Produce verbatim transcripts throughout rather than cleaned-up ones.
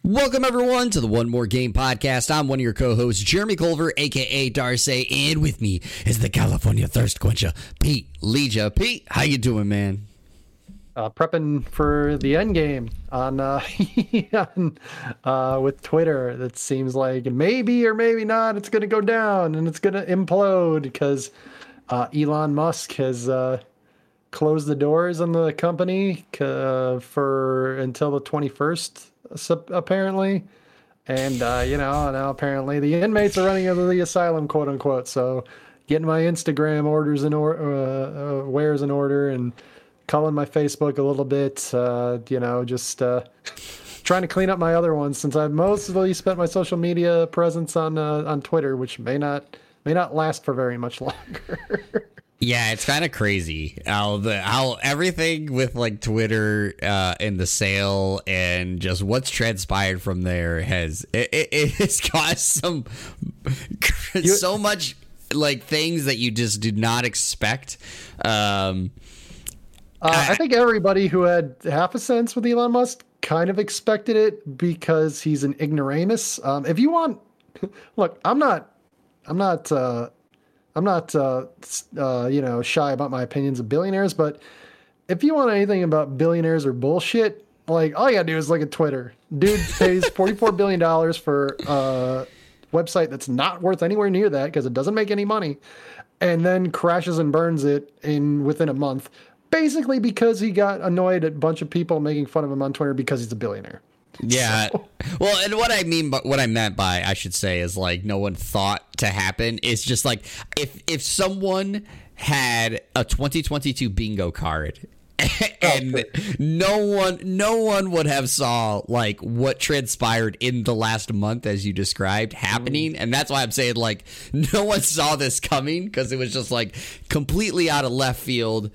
Welcome, everyone, to the One More Game podcast. I'm one of your co-hosts, Jeremy Culver, a k a. Darcy, and with me is the California Thirst Quencher, Pete Leja. Pete, how you doing, man? Uh, prepping for the end game on, uh, on uh, with Twitter. That seems like maybe or maybe not it's going to go down and it's going to implode because uh, Elon Musk has uh, closed the doors on the company uh, for until the twenty-first, apparently. And, uh, you know, now apparently the inmates are running out of the asylum, quote unquote. So getting my Instagram orders in or uh, uh, wares in order and culling my Facebook a little bit, uh, you know, just uh, trying to clean up my other ones since I've mostly spent my social media presence on uh, on Twitter, which may not may not last for very much longer. Yeah, it's kind of crazy how the how everything with like Twitter uh, and the sale and just what's transpired from there has it, it, it has caused some you, so much like things that you just did not expect. Um, Uh, I think everybody who had half a sense with Elon Musk kind of expected it because he's an ignoramus. Um, if you want, look, I'm not, I'm not, uh, I'm not, uh, uh, you know, shy about my opinions of billionaires. But if you want anything about billionaires or bullshit, like all you gotta do is look at Twitter. Dude pays forty-four billion dollars for a website that's not worth anywhere near that because it doesn't make any money, and then crashes and burns it in within a month. Basically because he got annoyed at a bunch of people making fun of him on Twitter because he's a billionaire. Yeah. So. Well, and what I mean, but what I meant by, I should say, is like no one thought to happen. It's just like if if someone had a twenty twenty-two bingo card and oh, no one no one would have saw like what transpired in the last month as you described happening. Mm. And that's why I'm saying like no one saw this coming because it was just like completely out of left field.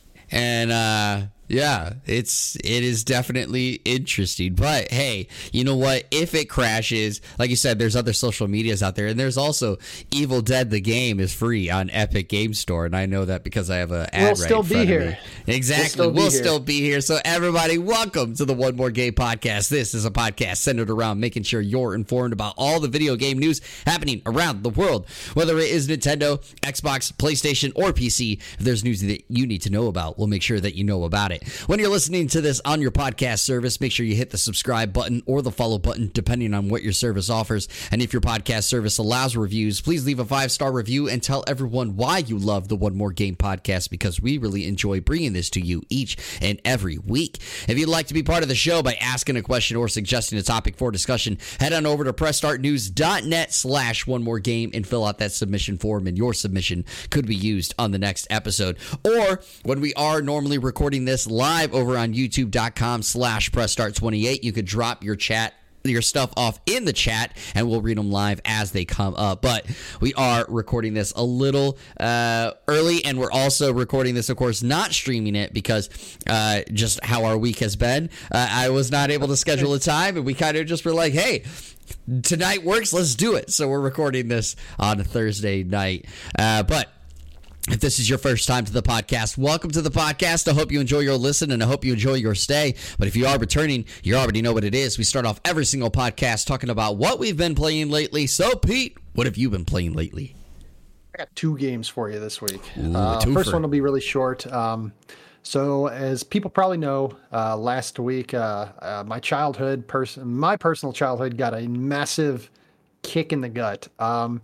And, uh, yeah, it's, it is definitely interesting, but hey, you know what? If it crashes, like you said, there's other social medias out there, and there's also Evil Dead, the game is free on Epic Game Store. And I know that because I have an ad we'll right still in be front here. of me. Exactly. We'll, still, we'll be still be here. So everybody, welcome to the One More Game podcast. This is a podcast centered around making sure you're informed about all the video game news happening around the world, whether it is Nintendo, Xbox, PlayStation, or P C. If there's news that you need to know about, we'll make sure that you know about it. When you're listening to this on your podcast service, make sure you hit the subscribe button or the follow button, depending on what your service offers. And if your podcast service allows reviews, please leave a five-star review and tell everyone why you love the One More Game podcast, because we really enjoy bringing this to you each and every week. If you'd like to be part of the show by asking a question or suggesting a topic for discussion, head on over to pressstartnews.net slash one more game and fill out that submission form, and your submission could be used on the next episode. Or when we are normally recording this live over on youtube.com slash pressstart28, you could drop your chat your stuff off in the chat and we'll read them live as they come up. But we are recording this a little uh early, and we're also recording this, of course, not streaming it because uh just how our week has been. uh, I was not able to schedule a time, and we kind of just were like, hey, tonight works, let's do it. So we're recording this on a Thursday night. uh but if this is your first time to the podcast, welcome to the podcast. I hope you enjoy your listen, and I hope you enjoy your stay. But if you are returning, you already know what it is. We start off every single podcast talking about what we've been playing lately. So, Pete, what have you been playing lately? I got two games for you this week. Ooh, uh, first one will be really short. Um, so, as people probably know, uh, last week, uh, uh, my childhood person, my personal childhood, got a massive kick in the gut. Um,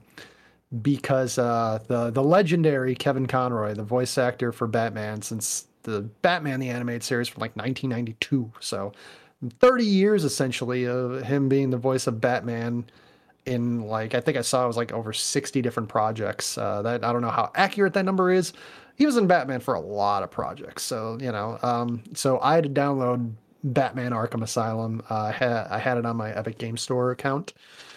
because uh, the the legendary Kevin Conroy, the voice actor for Batman since the Batman the Animated Series from like nineteen ninety-two, so thirty years essentially of him being the voice of Batman in, like, I think I saw it was like over sixty different projects. Uh, that I don't know how accurate that number is. He was in Batman for a lot of projects, so you know. Um, so I had to download Batman Arkham Asylum. Uh, I had I had it on my Epic Game Store account.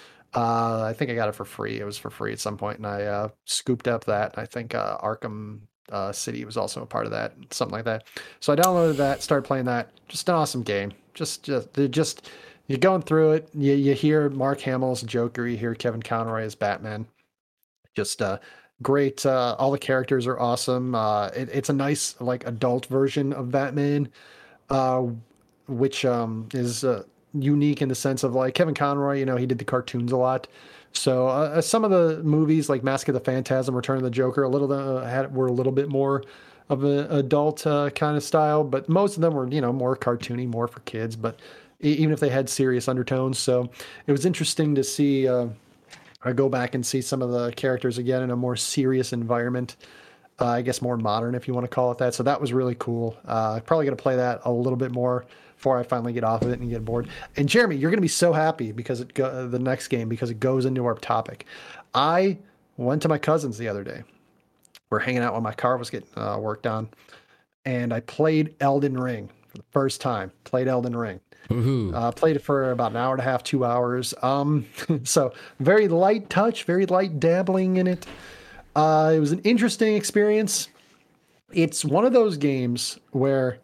Uh, I think I got it for free. It was for free at some point, and I uh, scooped up that. I think uh, Arkham uh, City was also a part of that, something like that. So I downloaded that, started playing that. Just an awesome game. Just, just, just you're going through it. You you hear Mark Hamill's Joker. You hear Kevin Conroy as Batman. Just uh, great. Uh, all the characters are awesome. Uh, it, it's a nice like adult version of Batman, uh, which um, is. Uh, unique in the sense of like Kevin Conroy, you know, he did the cartoons a lot. So uh, some of the movies like Mask of the Phantasm, Return of the Joker, a little uh, had were a little bit more of an adult uh, kind of style, but most of them were, you know, more cartoony, more for kids, but e- even if they had serious undertones. So it was interesting to see, uh, I go back and see some of the characters again in a more serious environment. Uh, I guess more modern, if you want to call it that. So that was really cool. Uh, probably going to play that a little bit more before I finally get off of it and get bored. And Jeremy, you're going to be so happy because it go, the next game, because it goes into our topic. I went to my cousin's the other day. We're hanging out when my car was getting uh, worked on, and I played Elden Ring for the first time. Played Elden Ring. Uh, played it for about an hour and a half, two hours. Um, so very light touch, very light dabbling in it. Uh, it was an interesting experience. It's one of those games where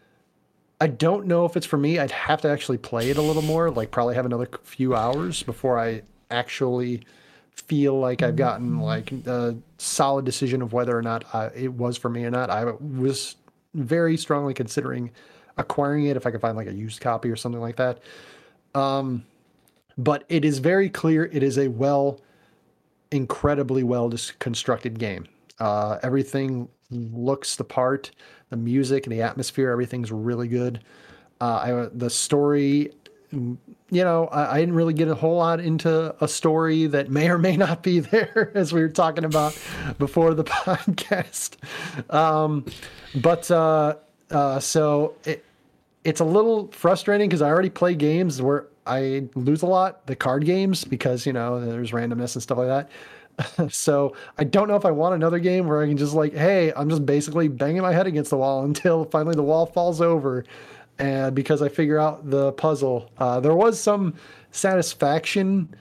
I don't know if it's for me. I'd have to actually play it a little more, like probably have another few hours before I actually feel like I've gotten like a solid decision of whether or not I, it was for me or not. I was very strongly considering acquiring it if I could find like a used copy or something like that. Um, but it is very clear it is a well, incredibly well constructed game. Uh, everything looks the part. The music and the atmosphere, everything's really good. Uh, I, the story, you know, I, I didn't really get a whole lot into a story that may or may not be there, as we were talking about before the podcast. Um, but uh, uh, so it, it's a little frustrating because I already play games where I lose a lot, the card games, because, you know, there's randomness and stuff like that. So I don't know if I want another game where I can just like, hey, I'm just basically banging my head against the wall until finally the wall falls over, and because I figure out the puzzle. Uh, there was some satisfaction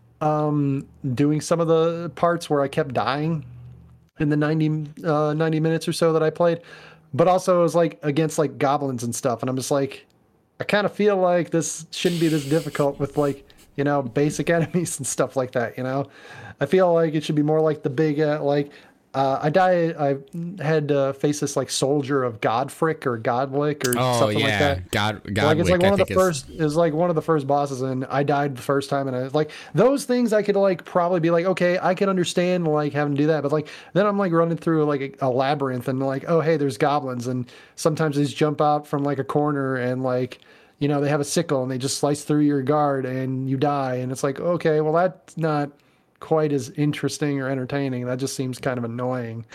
um, doing some of the parts where I kept dying in the ninety, uh, ninety minutes or so that I played, but also it was like against like goblins and stuff, and I'm just like, I kind of feel like this shouldn't be this difficult with like, you know, basic enemies and stuff like that, you know? I feel like it should be more like the big, uh, like, uh, I died, I had to uh, face this, like, soldier of Godfrick or Godlick or oh, something yeah. like that. God, Godwick, like, it's like one I of the think first, it was like one of the first bosses, and I died the first time, and I was like, those things I could, like, probably be like, okay, I can understand, like, having to do that, but, like, then I'm, like, running through, like, a, a labyrinth, and, like, oh, hey, there's goblins, and sometimes they just jump out from, like, a corner, and, like, you know, they have a sickle and they just slice through your guard and you die. And it's like, okay, well, that's not quite as interesting or entertaining. That just seems kind of annoying.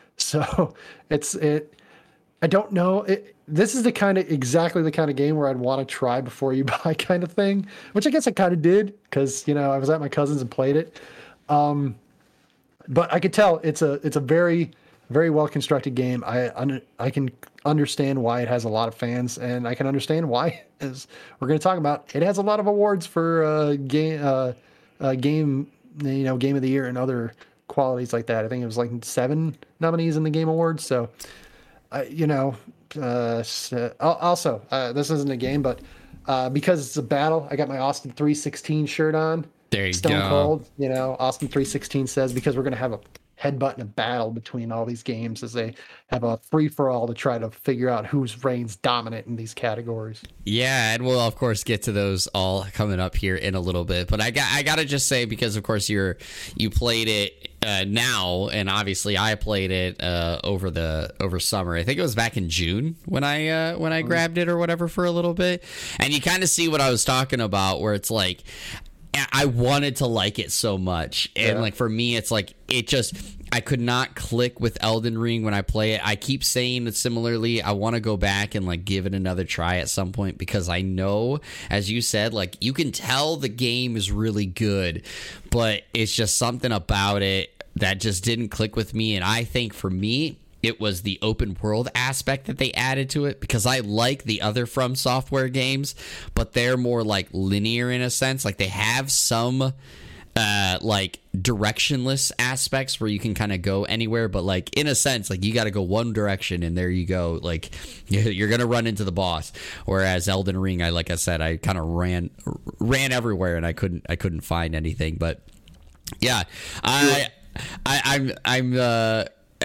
So it's, it, I don't know. It, this is the kind of, exactly the kind of game where I'd want to try before you buy kind of thing, which I guess I kind of did because, you know, I was at my cousin's and played it. Um, but I could tell it's a, it's a very, very well constructed game. I un- I can understand why it has a lot of fans, and I can understand why, as we're going to talk about, it has a lot of awards for uh, game uh, uh, game you know game of the year and other qualities like that. I think it was like seven nominees in the Game Awards. So, uh, you know, uh, so, also uh, this isn't a game, but uh, because it's a battle, I got my Austin three sixteen shirt on. There you Stone go. Cold, you know, Austin three sixteen says, because we're going to have a headbutt and a battle between all these games as they have a free-for-all to try to figure out who's reigns dominant in these categories. Yeah, and we'll of course get to those all coming up here in a little bit. But I got I gotta just say, because of course you're you played it uh, now, and obviously I played it uh, over the over summer. I think it was back in June when I uh, when I grabbed it or whatever for a little bit, and you kind of see what I was talking about, where it's like, I wanted to like it so much. And yeah. like for me, it's like it just, I could not click with Elden Ring when I play it. I keep saying that similarly, I want to go back and like give it another try at some point, because I know, as you said, like you can tell the game is really good, but it's just something about it that just didn't click with me. And I think for me, it was the open world aspect that they added to it, because I like the other From Software games, but they're more like linear in a sense. Like they have some uh, like directionless aspects where you can kind of go anywhere, but like in a sense, like you got to go one direction and there you go. Like you're going to run into the boss. Whereas Elden Ring, I, like I said, I kind of ran, ran everywhere and I couldn't, I couldn't find anything. But yeah, I, I I'm, I'm, uh,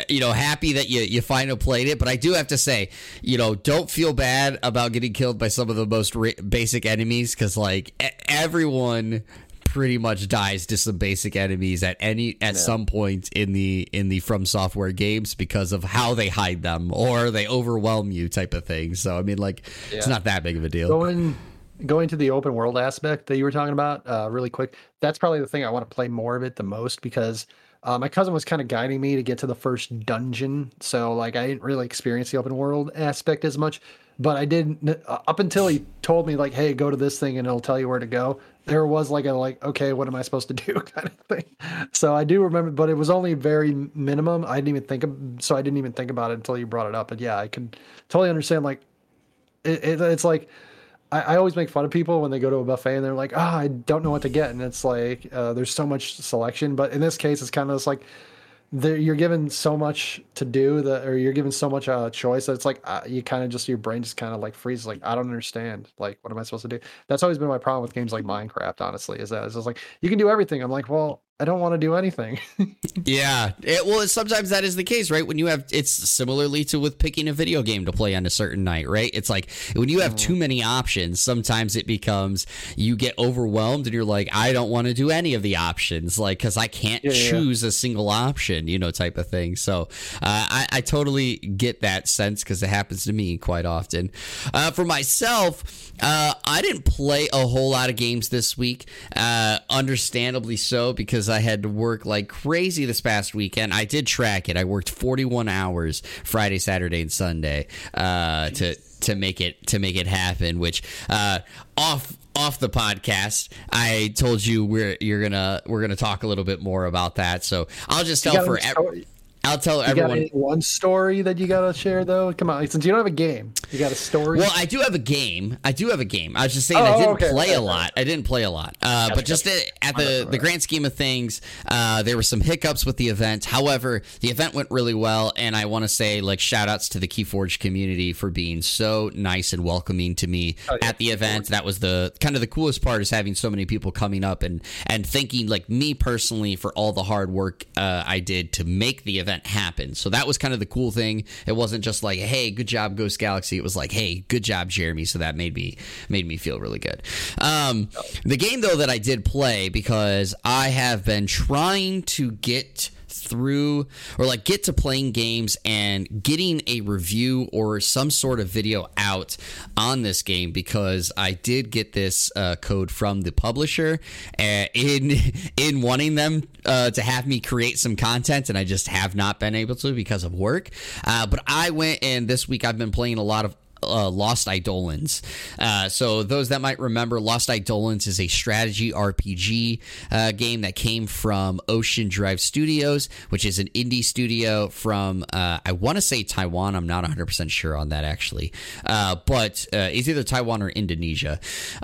you know, happy that you, you finally played it. But I do have to say, you know, don't feel bad about getting killed by some of the most ra- basic enemies, because like e- everyone pretty much dies to some basic enemies at any at yeah. some point in the in the From Software games because of how they hide them or they overwhelm you type of thing. So I mean, like yeah. it's not that big of a deal. Going going to the open world aspect that you were talking about, uh, really quick. That's probably the thing I want to play more of it the most, because uh, my cousin was kind of guiding me to get to the first dungeon. So like I didn't really experience the open world aspect as much. But I did uh, up until he told me like, hey, go to this thing and it'll tell you where to go. There was like a like, okay, what am I supposed to do kind of thing. So I do remember, but it was only very minimum. I didn't even think of, so I didn't even think about it until you brought it up. But yeah, I can totally understand. Like, it, it, it's like, I, I always make fun of people when they go to a buffet and they're like, ah, oh, I don't know what to get. And it's like, uh, there's so much selection. But in this case, it's kind of just like, There, you're given so much to do that, or you're given so much uh, choice that it's like uh, you kind of just your brain just kind of like freezes. Like, I don't understand. Like, what am I supposed to do? That's always been my problem with games like Minecraft. Honestly, is that it's just like you can do everything. I'm like, well, I don't want to do anything. yeah, it, well, sometimes that is the case, right? When you have, it's similarly to with picking a video game to play on a certain night, right? It's like when you have too many options, sometimes it becomes you get overwhelmed and you're like, I don't want to do any of the options, like because I can't yeah, choose yeah. a single option, you know, type of thing. So uh, I, I totally get that sense because it happens to me quite often. Uh, for myself, uh, I didn't play a whole lot of games this week, uh, understandably so, because I had to work like crazy this past weekend. I did track it. I worked forty-one hours Friday, Saturday, and Sunday uh, to to make it to make it happen. Which uh, off off the podcast, I told you we're you're gonna we're gonna talk a little bit more about that. So I'll just tell for. Ev- I'll tell you everyone. Got one story that you gotta share though. Come on, since you don't have a game, you got a story. Well, I do have a game. I do have a game. I was just saying oh, I didn't okay, play okay, a lot. I didn't play a lot. Uh, but just at, at the the grand scheme of things, uh, there were some hiccups with the event. However, the event went really well, and I want to say like shout outs to the Keyforge community for being so nice and welcoming to me oh, yeah, at the event. That was the kind of the coolest part, is having so many people coming up and and thanking like me personally for all the hard work uh, I did to make the event happen. So that was kind of the cool thing. It wasn't just like, hey, good job, Ghost Galaxy. It was like, hey, good job, Jeremy. So that made me made me feel really good. Um, the game, though, that I did play, because I have been trying to get through or like get to playing games and getting a review or some sort of video out on this game, because I did get this uh, code from the publisher uh, in in wanting them uh, to have me create some content, and I just have not been able to because of work. Uh, but I went, and this week I've been playing a lot of Uh, Lost Eidolons. Uh, so those that might remember, Lost Eidolons is a strategy R P G uh, game that came from Ocean Drive Studios, which is an indie studio from, uh, I want to say Taiwan. I'm not one hundred percent sure on that, actually. Uh, but uh, it's either Taiwan or Indonesia.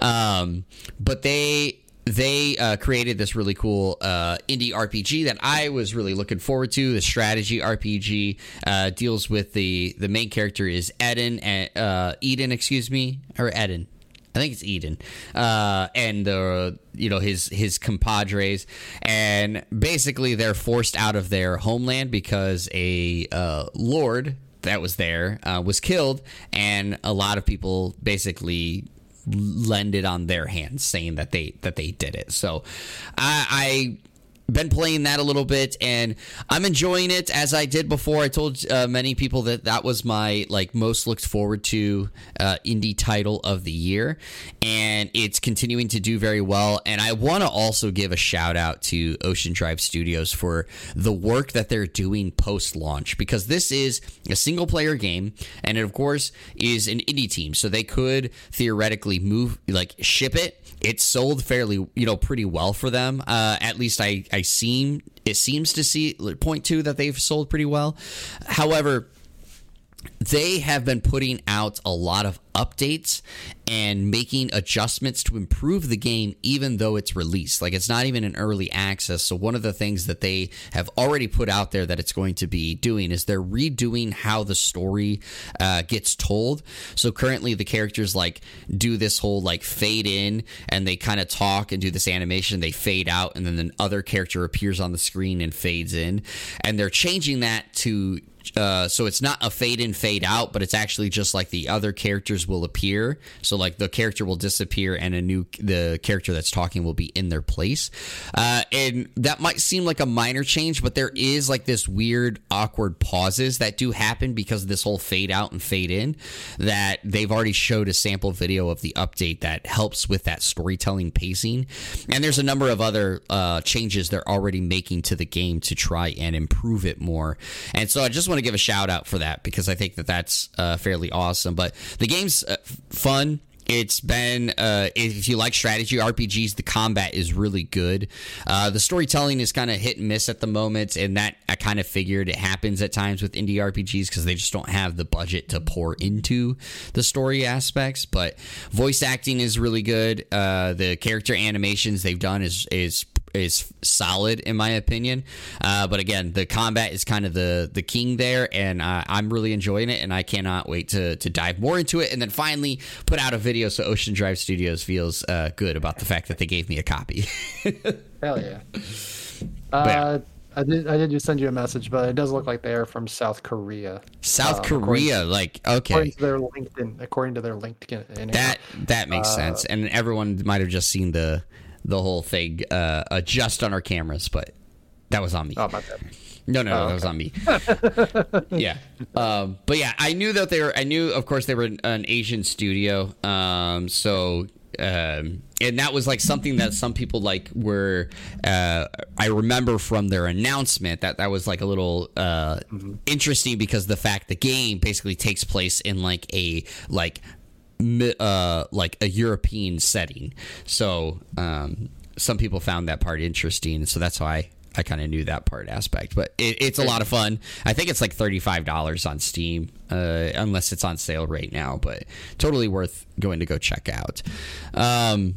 Um, but they... They uh, created this really cool uh, indie R P G that I was really looking forward to. The strategy R P G uh, deals with the the main character is Eden, uh, Eden, excuse me, or Eden. I think it's Eden, uh, and the you know his his compadres, and basically they're forced out of their homeland because a uh, lord that was there uh, was killed, and a lot of people basically landed on their hands, saying that they that they did it. So I, I been playing that a little bit, and I'm enjoying it. As I did before, I told uh, many people that that was my like most looked forward to uh, indie title of the year, and it's continuing to do very well. And I want to also give a shout out to Ocean Drive Studios for the work that they're doing post launch, because this is a single player game, and it of course is an indie team, so they could theoretically move like ship it. It's sold fairly, you know, pretty well for them. Uh, at least I, I seem it seems to see point to that they've sold pretty well. However, they have been putting out a lot of updates and making adjustments to improve the game even though it's released. Like, it's not even in early access. So one of the things that they have already put out there that it's going to be doing is they're redoing how the story uh, gets told. So currently the characters like do this whole like fade in and they kind of talk and do this animation. They fade out and then the other character appears on the screen and fades in. And they're changing that to Uh, so it's not a fade in, fade out, but it's actually just like the other characters will appear. So like the character will disappear and a new the character that's talking will be in their place. Uh, and that might seem like a minor change, but there is like this weird, awkward pauses that do happen because of this whole fade out and fade in. That they've already showed a sample video of the update that helps with that storytelling pacing. And there's a number of other uh, changes they're already making to the game to try and improve it more. And so I just want to give a shout out for that because I think that that's uh, fairly awesome. But the game's uh, fun. It's been, uh, if you like strategy R P Gs, the combat is really good. Uh, the storytelling is kind of hit and miss at the moment, and that I kind of figured it happens at times with indie R P Gs because they just don't have the budget to pour into the story aspects. But voice acting is really good. Uh, the character animations they've done is is is solid in my opinion. Uh, but again, the combat is kind of the the king there, and uh, I'm really enjoying it, and I cannot wait to to dive more into it, and then finally put out a video so Ocean Drive Studios feels uh, good about the fact that they gave me a copy. Hell yeah. Uh, yeah. I did I did just send you a message, but it does look like they are from South Korea. South um, Korea, to, like, okay. According to their LinkedIn, according to their LinkedIn. That that makes uh, sense. And everyone might have just seen the the whole thing uh, adjust on our cameras, but that was on me. Oh, my bad. No, no, no, oh, that okay. was on me. Yeah. Um, but yeah, I knew that they were, I knew, of course, they were an Asian studio. Um, so, um, and that was like something that some people like were, uh, I remember from their announcement that that was like a little uh, mm-hmm. interesting because the fact the game basically takes place in like a, like, uh, like a European setting. So um, some people found that part interesting. So that's why I kind of knew that part aspect. But it, it's a lot of fun. I think it's like thirty-five dollars on Steam, uh, unless it's on sale right now. But totally worth going to go check out. Um,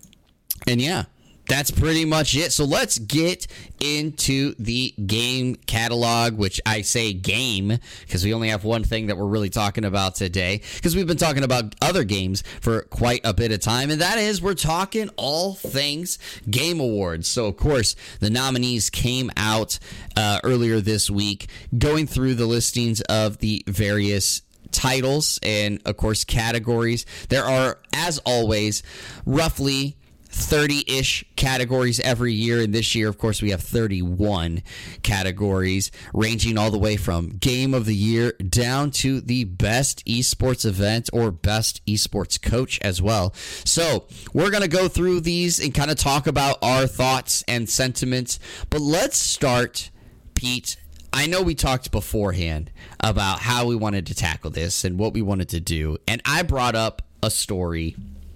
and yeah. That's pretty much it. So let's get into the game catalog, which I say game because we only have one thing that we're really talking about today because we've been talking about other games for quite a bit of time, and that is we're talking all things Game Awards. So, of course, the nominees came out uh, earlier this week, going through the listings of the various titles and, of course, categories. There are, as always, roughly thirty-ish categories every year, and this year, of course, we have thirty-one categories, ranging all the way from Game of the Year down to the best esports event or best esports coach as well. So we're going to go through these and kind of talk about our thoughts and sentiments, but let's start, Pete. I know we talked beforehand about how we wanted to tackle this and what we wanted to do, and I brought up a story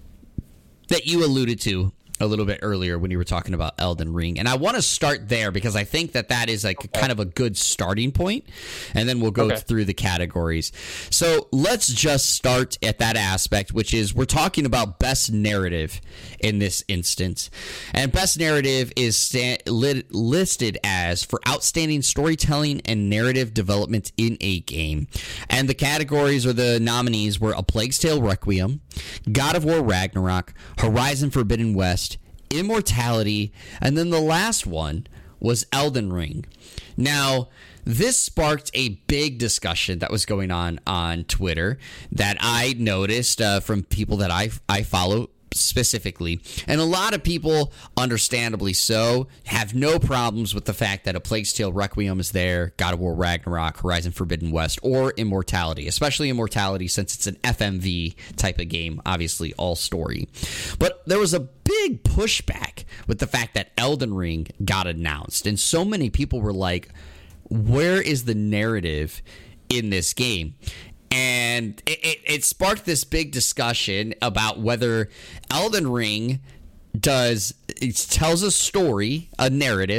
that you alluded to a little bit earlier when you were talking about Elden Ring. And I want to start there because I think that that is like okay. kind of a good starting point, and then we'll go okay. through the categories. So let's just start at that aspect, which is we're talking about best narrative in this instance. And best narrative is sta- li- listed as for outstanding storytelling and narrative development in a game. And the categories or the nominees were A Plague's Tale Requiem, God of War Ragnarok, Horizon Forbidden West, Immortality, and then the last one was Elden Ring. Now, this sparked a big discussion that was going on on Twitter that I noticed uh, from people that I, I follow specifically. And a lot of people, understandably so, have no problems with the fact that A Plague's Tale Requiem is there, God of War Ragnarok, Horizon Forbidden West, or Immortality, especially Immortality since it's an F M V type of game, obviously all story. But there was a big pushback with the fact that Elden Ring got announced, and so many people were like, where is the narrative in this game? And it, it, it sparked this big discussion about whether Elden Ring does it tells a story, a narrative,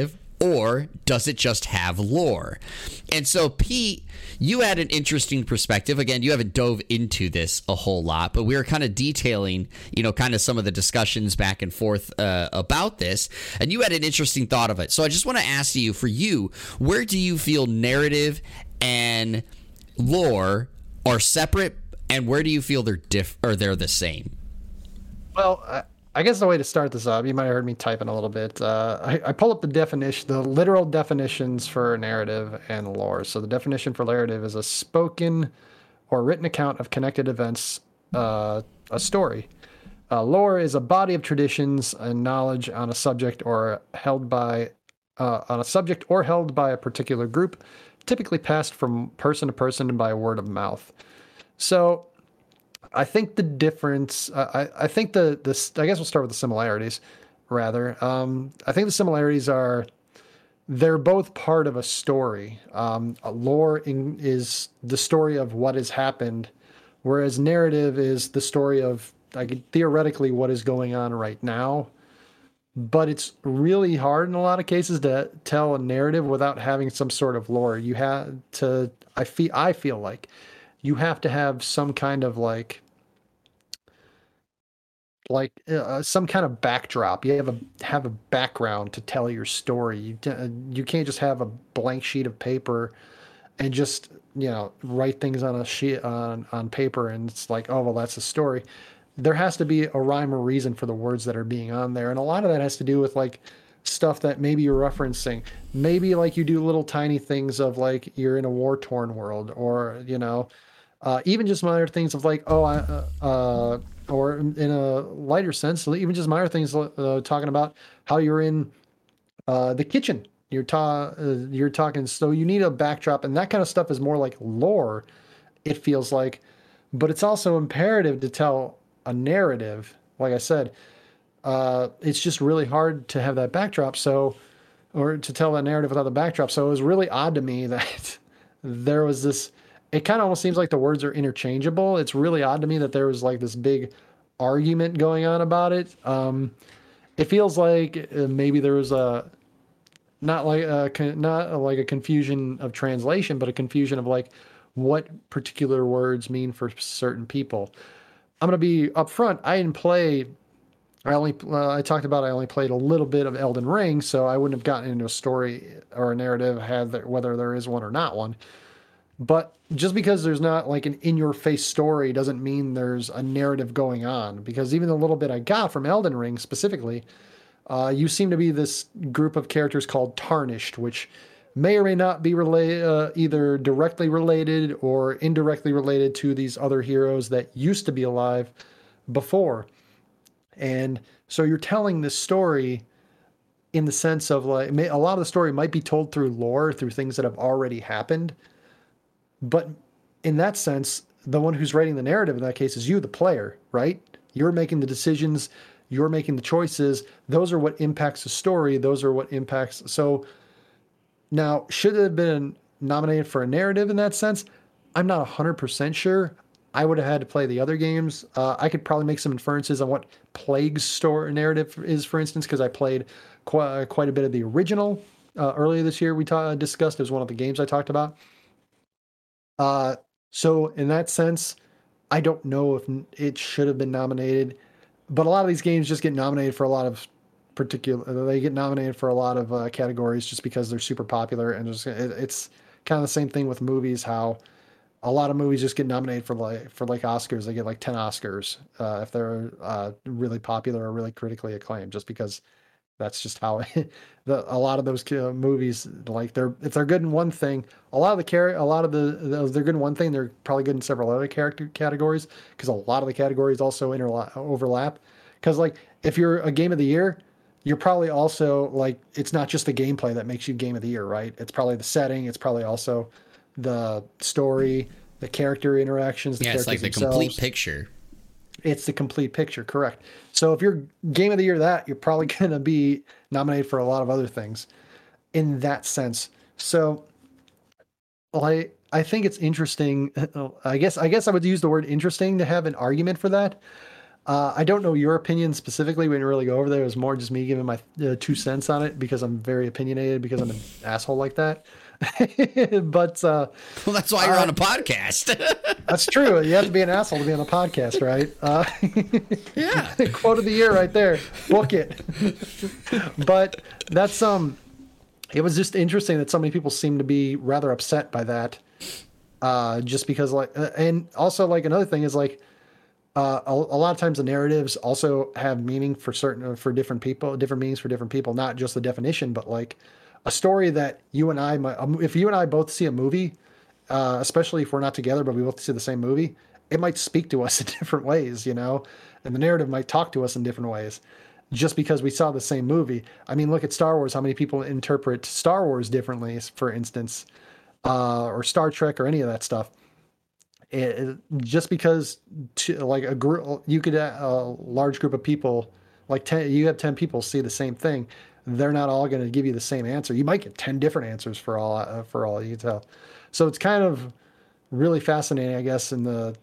or does it just have lore? And so, Pete, you had an interesting perspective. Again, you haven't dove into this a whole lot, but we were kind of detailing, you know, kind of some of the discussions back and forth uh, about this, and you had an interesting thought of it. So I just want to ask you, for you, where do you feel narrative and lore are separate, and where do you feel they're diff or they're the same? Well, I, I guess the way to start this up, you might have heard me typing a little bit. Uh, I, I pull up the definition, the literal definitions for narrative and lore. So the definition for narrative is a spoken or written account of connected events, uh, a story. Uh, lore is a body of traditions and knowledge on a subject or held by uh, on a subject or held by a particular group, typically passed from person to person and by word of mouth. So I think the difference, uh, I, I think the, the, I guess we'll start with the similarities rather. Um, I think the similarities are, they're both part of a story. Um, a lore in, is the story of what has happened, whereas narrative is the story of, like, theoretically what is going on right now. But it's really hard in a lot of cases to tell a narrative without having some sort of lore. You have to, I feel, I feel like you have to have some kind of like, like uh, some kind of backdrop. You have a have a background to tell your story. You uh, you can't just have a blank sheet of paper and just, you know, write things on a sheet on on paper and it's like, oh well, that's a story. There has to be a rhyme or reason for the words that are being on there, and a lot of that has to do with like stuff that maybe you're referencing. Maybe like you do little tiny things of like you're in a war torn world, or you know, uh, even just minor things of like, oh, I. Uh, uh, or in a lighter sense, even just minor things, uh, talking about how you're in uh, the kitchen. You're ta- uh, you're talking, so you need a backdrop, and that kind of stuff is more like lore, it feels like, but it's also imperative to tell a narrative. Like I said, uh, it's just really hard to have that backdrop, so, or to tell that narrative without the backdrop. So it was really odd to me that there was this. It kind of almost seems like the words are interchangeable. It's really odd to me that there was like this big argument going on about it. Um, it feels like maybe there was a not like a, not like a confusion of translation, but a confusion of like what particular words mean for certain people. I'm gonna be upfront. I didn't play. I only uh, I talked about I only played a little bit of Elden Ring, so I wouldn't have gotten into a story or a narrative had there, whether there is one or not one. But just because there's not like an in-your-face story doesn't mean there's a narrative going on. Because even the little bit I got from Elden Ring specifically, uh, you seem to be this group of characters called Tarnished, which may or may not be related, uh, either directly related or indirectly related to these other heroes that used to be alive before. And so you're telling this story in the sense of like, a lot of the story might be told through lore, through things that have already happened. But in that sense, the one who's writing the narrative in that case is you, the player, right? You're making the decisions. You're making the choices. Those are what impacts the story. Those are what impacts. So now, should it have been nominated for a narrative in that sense? I'm not one hundred percent sure. I would have had to play the other games. Uh, I could probably make some inferences on what Plague's story narrative is, for instance, because I played qu- quite a bit of the original uh, earlier this year. We ta- discussed it was one of the games I talked about. Uh, so in that sense, I don't know if it should have been nominated, but a lot of these games just get nominated for a lot of particular, they get nominated for a lot of uh, categories just because they're super popular. And just, it, it's kind of the same thing with movies, how a lot of movies just get nominated for like, for like Oscars. They get like ten Oscars uh, if they're uh, really popular or really critically acclaimed, just because that's just how it, the, a lot of those movies, like they're, if they're good in one thing, a lot of the care, a lot of the, the, they're good in one thing, they're probably good in several other character categories, because a lot of the categories also interla- overlap. Because like, if you're a game of the year, you're probably also like, it's not just the gameplay that makes you game of the year, right? It's probably the setting. It's probably also the story, the character interactions. The yeah, it's like the themselves. Complete picture. It's the complete picture, correct. So if you're game of the year that, you're probably going to be nominated for a lot of other things in that sense. So I I think it's interesting. I guess I guess I would use the word interesting to have an argument for that. Uh, I don't know your opinion specifically. We didn't really go over there. It was more just me giving my uh, two cents on it because I'm very opinionated because I'm an asshole like that. but uh, Well, that's why you're uh, on a podcast. That's true. You have to be an asshole to be on a podcast, right? Uh, yeah. Quote of the year right there. Book it. But that's um, it was just interesting that so many people seem to be rather upset by that. Uh, just because like, uh, and also like another thing is like. Uh, a, a lot of times the narratives also have meaning for certain for different people, different meanings for different people, not just the definition, but like a story that you and I might, if you and I both see a movie, uh, especially if we're not together, but we both see the same movie, it might speak to us in different ways, you know, and the narrative might talk to us in different ways just because we saw the same movie. I mean, look at Star Wars, how many people interpret Star Wars differently, for instance, uh, or Star Trek or any of that stuff. It, just because to, like a group, you could uh, a large group of people, like ten, you have ten people see the same thing. They're not all going to give you the same answer. You might get ten different answers for all uh, for all you can tell. So it's kind of really fascinating, I guess, in the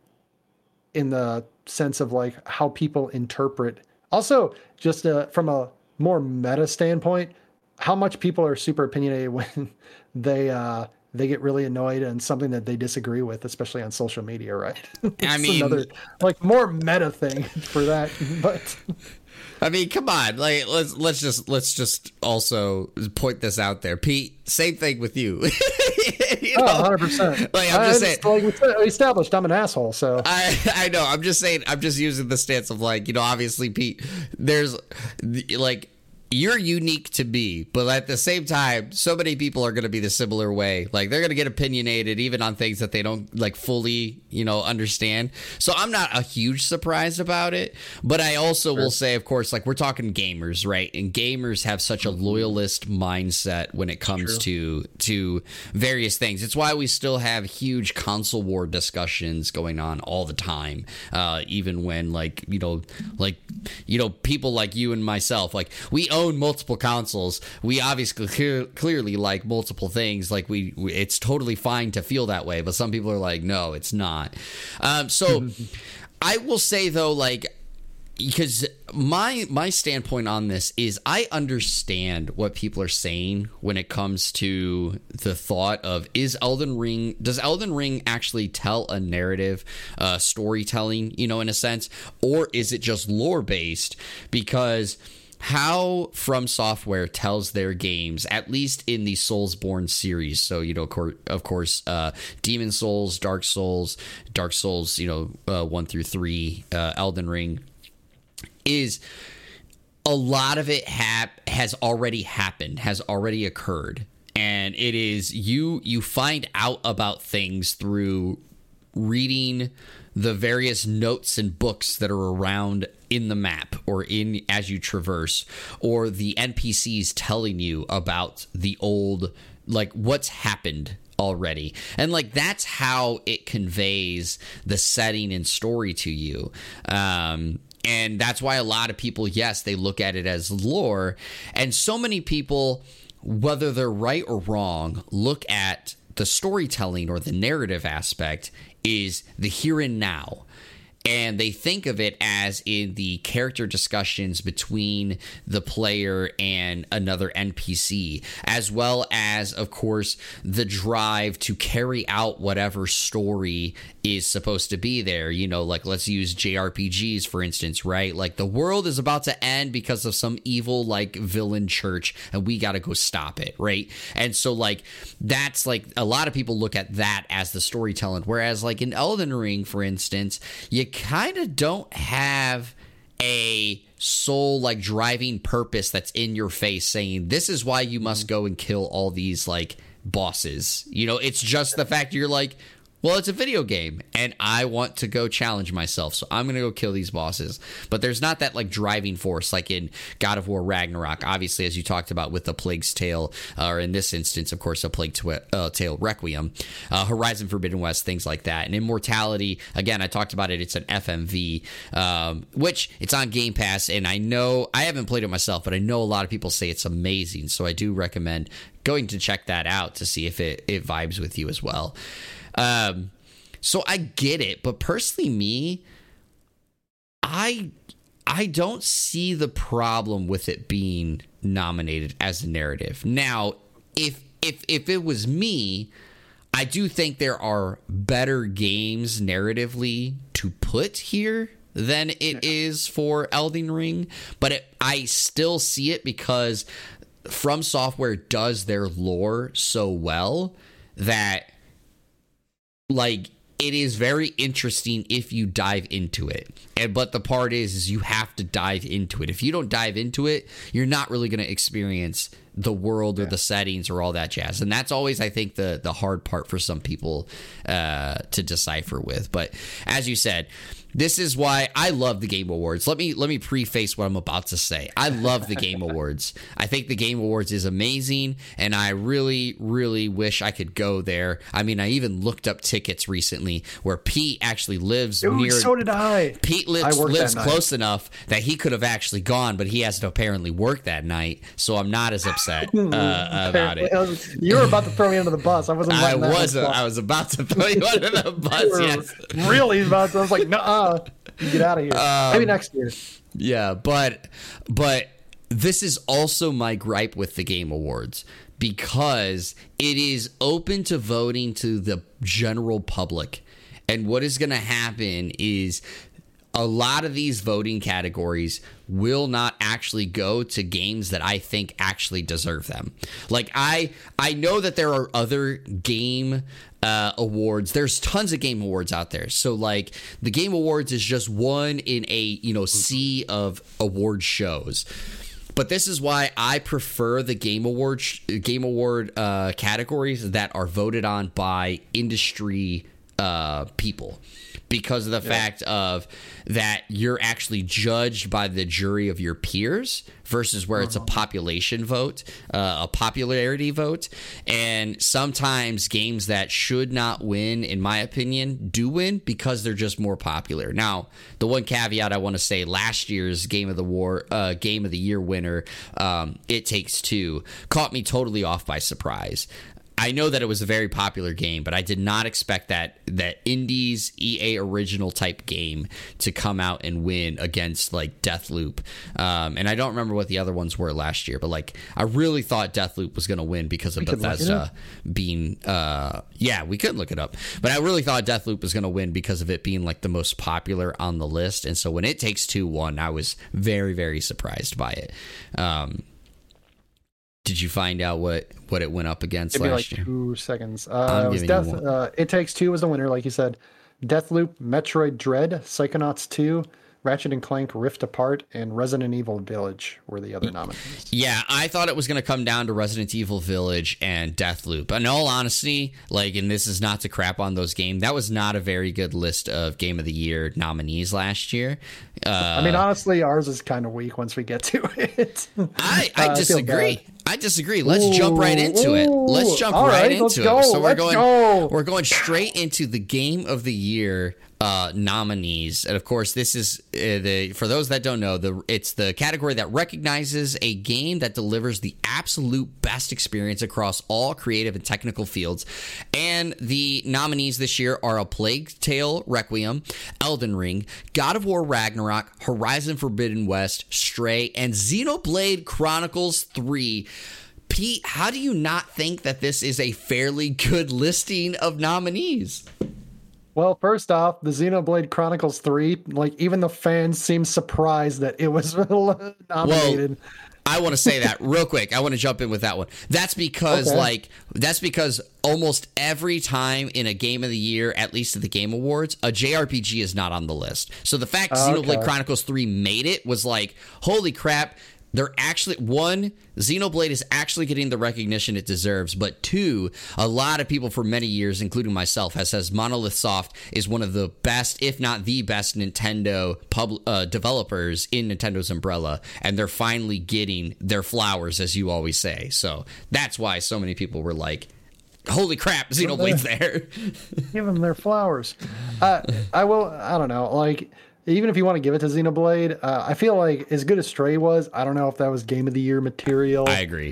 in the sense of like how people interpret. Also, just uh, from a more meta standpoint, how much people are super opinionated when they. Uh, they get really annoyed and something that they disagree with, especially on social media, right? I mean, another like more meta thing for that, but I mean, come on, like let's let's just let's just also point this out there, Pete. Same thing with you. you know? Oh, one hundred percent. Like I'm just saying, like we established, I'm an asshole. So I I know. I'm just saying. I'm just using the stance of like you know, obviously, Pete. There's like. You're unique to me, but at the same time, so many people are going to be the similar way. Like they're going to get opinionated even on things that they don't like fully, you know, understand. So I'm not a huge surprise about it, but I also sure. will say, of course, like we're talking gamers, right? And gamers have such a loyalist mindset when it comes True. to to various things. It's why we still have huge console war discussions going on all the time, uh, even when like you know, like you know, people like you and myself, like we own multiple consoles. We obviously clear, clearly like multiple things. Like we, we, it's totally fine to feel that way. But some people are like, no, it's not. Um, so I will say though, like, because my my standpoint on this is I understand what people are saying when it comes to the thought of is Elden Ring does Elden Ring actually tell a narrative, uh, storytelling, you know, in a sense, or is it just lore based? Because how From Software tells their games, at least in the Soulsborne series, so you know, of course, uh, Demon Souls, Dark Souls, Dark Souls, you know, uh, one through three, uh, Elden Ring, is a lot of it hap- has already happened, has already occurred, and it is you you find out about things through reading the various notes and books that are around in the map or in as you traverse, or the N P Cs telling you about the old, like what's happened already. And like that's how it conveys the setting and story to you. Um and that's why a lot of people, yes, they look at it as lore. And so many people, whether they're right or wrong, look at the storytelling or the narrative aspect is the here and now. And they think of it as in the character discussions between the player and another N P C, as well as, of course, the drive to carry out whatever story is supposed to be there. You know, like let's use J R P Gs, for instance, right? Like the world is about to end because of some evil, like villain church, and we got to go stop it, right? And so, like, that's like a lot of people look at that as the storytelling. Whereas, like in Elden Ring, for instance, you kind of don't have a soul like driving purpose that's in your face saying this is why you must go and kill all these like bosses. You know, it's just the fact you're like, well, it's a video game and I want to go challenge myself, so I'm going to go kill these bosses. But there's not that like driving force like in God of War Ragnarok, obviously, as you talked about with the Plague's Tale, uh, or in this instance, of course, a Plague Twi- uh, Tale Requiem, uh, Horizon Forbidden West, things like that. And Immortality, again, I talked about it, it's an F M V, um, which it's on Game Pass, and I know, I haven't played it myself, but I know a lot of people say it's amazing, so I do recommend going to check that out to see if it, it vibes with you as well. Um, so I get it, but personally me, I I don't see the problem with it being nominated as a narrative. Now, if if if it was me, I do think there are better games narratively to put here than it is for Elden Ring, but it, I still see it because From Software does their lore so well that, like, it is very interesting if you dive into it. And but the part is, is you have to dive into it. If you don't dive into it, you're not really going to experience the world or yeah. the settings or all that jazz. And that's always, I think, the the hard part for some people uh, to decipher with. But as you said, this is why I love the Game Awards. Let me let me preface what I'm about to say. I love the Game Awards. I think the Game Awards is amazing, and I really, really wish I could go there. I mean, I even looked up tickets recently where Pete actually lives Dude, near. So did I. Pete lives, lives close enough that he could have actually gone, but he has to apparently work that night, so I'm not as upset uh, about it. You were about to throw me under the bus. I wasn't. I was. A, I was about to throw you under the bus. Yes, really about to. I was like, no. Get out of here. Um, Maybe next year. Yeah, but but this is also my gripe with the Game Awards because it is open to voting to the general public. And what is going to happen is a lot of these voting categories will not actually go to games that I think actually deserve them. Like I I know that there are other game uh, awards. There's tons of game awards out there. So like the Game Awards is just one in a, you know, sea of award shows. But this is why I prefer the Game Award Game Award uh, categories that are voted on by industry uh, people. Because of the yeah. fact of that you're actually judged by the jury of your peers versus where uh-huh. it's a population vote, uh, a popularity vote. And sometimes games that should not win, in my opinion, do win because they're just more popular. Now, the one caveat I want to say, last year's Game of the War, uh, Game of the Year winner, um, It Takes Two, caught me totally off by surprise. I know that it was a very popular game, but I did not expect that that Indies E A original type game to come out and win against like Deathloop. Um, and I don't remember what the other ones were last year, but like I really thought Deathloop was going to win because of we Bethesda being uh, yeah, we couldn't look it up. But I really thought Deathloop was going to win because of it being like the most popular on the list. And so when It Takes Two won, I was very, very surprised by it. Um Did you find out what, what it went up against Give me last like year? Two seconds. Uh, it was Death, uh, It Takes Two was the winner, like you said. Deathloop, Metroid Dread, Psychonauts two, Ratchet and Clank Rift Apart, and Resident Evil Village were the other nominees. Yeah, I thought it was going to come down to Resident Evil Village and Deathloop. In all honesty, like, and this is not to crap on those games, that was not a very good list of Game of the Year nominees last year. Uh, I mean, honestly, ours is kind of weak once we get to it. I, I uh, disagree. I, I disagree. Let's ooh, jump right into ooh. it. Let's jump right, right into go, it. So we're let's going go. we're going straight into the Game of the Year uh, nominees. And of course, this is uh, the for those that don't know, the it's the category that recognizes a game that delivers the absolute best experience across all creative and technical fields. And the nominees this year are A Plague Tale Requiem, Elden Ring, God of War Ragnarok, Horizon Forbidden West, Stray, and Xenoblade Chronicles three. Pete, how do you not think that this is a fairly good listing of nominees? Well, first off, the Xenoblade Chronicles three, like, even the fans seem surprised that it was nominated. Well, I want to say that real quick. I want to jump in with that one. That's because, okay. like, that's because almost every time in a Game of the Year, at least at the Game Awards, a J R P G is not on the list. So the fact okay. Xenoblade Chronicles three made it was like, holy crap. They're actually, one, Xenoblade is actually getting the recognition it deserves, but two, a lot of people for many years, including myself, has says Monolith Soft is one of the best, if not the best, Nintendo pub, uh, developers in Nintendo's umbrella, and they're finally getting their flowers, as you always say. So that's why so many people were like, holy crap, Xenoblade's there. Give them their flowers. Uh, I will, I don't know, like... Even if you want to give it to Xenoblade, uh, I feel like as good as Stray was, I don't know if that was Game of the Year material. I agree.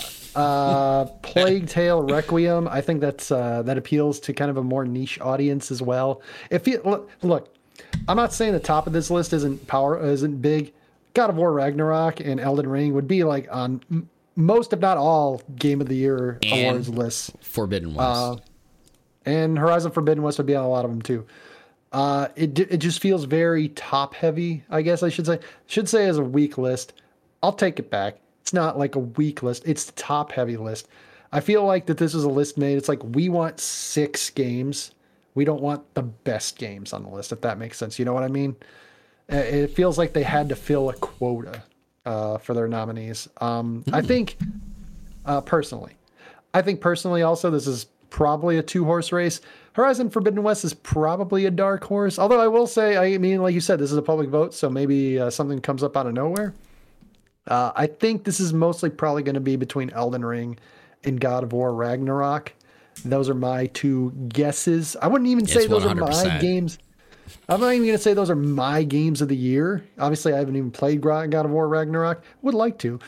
Uh, Plague Tale Requiem, I think that's uh, that appeals to kind of a more niche audience as well. If you look, look, I'm not saying the top of this list isn't power isn't big. God of War Ragnarok and Elden Ring would be like on m- most, if not all, Game of the Year And awards lists. Forbidden West. Uh, and Horizon Forbidden West would be on a lot of them too. Uh, it it just feels very top heavy, I guess I should say. Should say as a weak list. I'll take it back. It's not like a weak list. It's the top heavy list. I feel like that this is a list made. It's like we want six games. We don't want the best games on the list, if that makes sense. You know what I mean? It feels like they had to fill a quota uh, for their nominees. Um, mm. I think uh, personally, I think personally also this is probably a two-horse race. Horizon Forbidden West is probably a dark horse. Although I will say, I mean, like you said, this is a public vote, so maybe uh, something comes up out of nowhere. Uh, I think this is mostly probably going to be between Elden Ring and God of War Ragnarok. Those are my two guesses. I wouldn't even say it's those one hundred percent. are my games. I'm not even going to say those are my games of the year. Obviously, I haven't even played God of War Ragnarok. Would like to.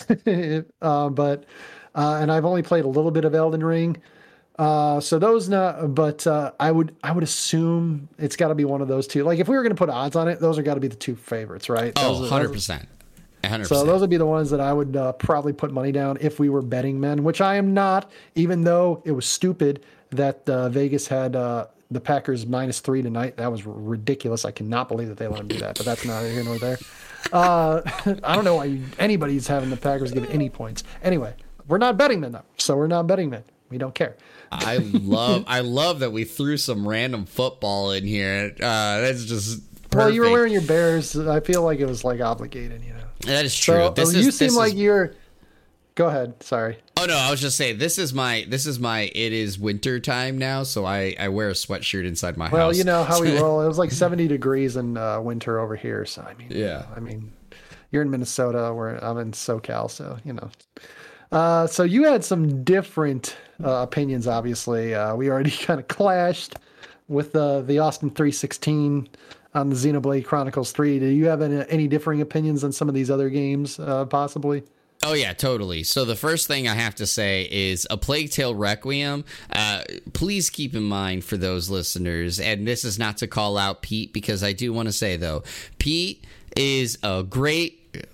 uh, but, uh, and I've only played a little bit of Elden Ring. Uh, so those not, but, uh, I would, I would assume it's got to be one of those two. Like if we were going to put odds on it, those are got to be the two favorites, right? Oh, those one hundred percent. one hundred percent. So those would be the ones that I would uh, probably put money down if we were betting men, which I am not, even though it was stupid that uh, Vegas had uh, the Packers minus three tonight. That was ridiculous. I cannot believe that they let them do that, but that's not here nor there. Uh, I don't know why anybody's having the Packers give any points. Anyway, we're not betting men, though, so we're not betting men. We don't care. I love I love that we threw some random football in here. Uh, that's just perfect. Well, you were wearing your Bears. I feel like it was like obligated, you know. That is true. So, this you is, seem this like is... you're. Go ahead. Sorry. Oh no, I was just saying this is my this is my it is winter time now, so I, I wear a sweatshirt inside my well, house. Well, you know how we roll. It was like seventy degrees in uh, winter over here, so I mean, yeah. You know, I mean, you're in Minnesota, where I'm in SoCal, so you know. Uh, so you had some different uh, opinions. Obviously, uh, we already kind of clashed with uh, the Austin three sixteen on the Xenoblade Chronicles three. Do you have any, any differing opinions on some of these other games, uh, possibly? Oh, yeah, totally. So the first thing I have to say is A Plague Tale Requiem. Uh, please keep in mind for those listeners, and this is not to call out Pete, because I do want to say, though, Pete is a great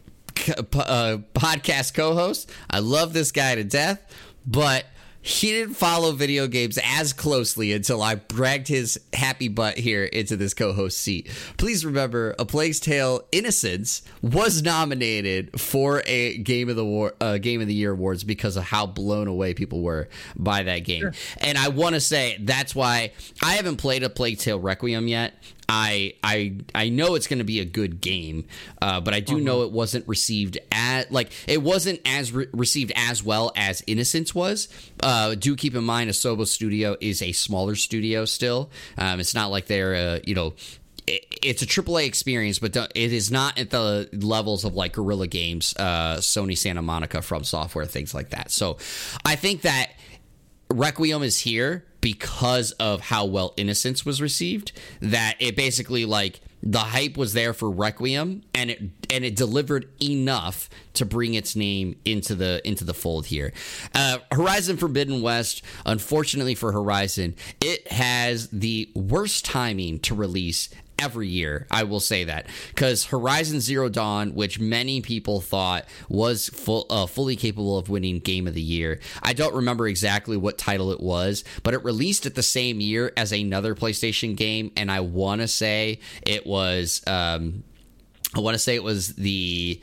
uh, podcast co-host. I love this guy to death, but he didn't follow video games as closely until I dragged his happy butt here into this co-host seat. Please remember, A Plague Tale: Innocence was nominated for a Game of the War, uh, Game of the Year awards because of how blown away people were by that game. Sure. And I want to say that's why I haven't played A Plague Tale Requiem yet. I I I know it's going to be a good game, uh, but I do mm-hmm. know it wasn't received as like it wasn't as re- received as well as Innocence was. Uh, do keep in mind, Asobo Studio is a smaller studio still. Um, it's not like they're uh, you know. It's a triple A experience, but it is not at the levels of like Guerrilla Games, uh, Sony Santa Monica, From Software, things like that. So I think that Requiem is here because of how well Innocence was received, that it basically like the hype was there for Requiem, and it and it delivered enough to bring its name into the into the fold here. Uh, Horizon Forbidden West, unfortunately for Horizon, it has the worst timing to release every year. I will say that, because Horizon Zero Dawn, which many people thought was full, uh, fully capable of winning Game of the Year. I don't remember exactly what title it was, but it released at the same year as another PlayStation game, and I want to say it was um, I want to say it was the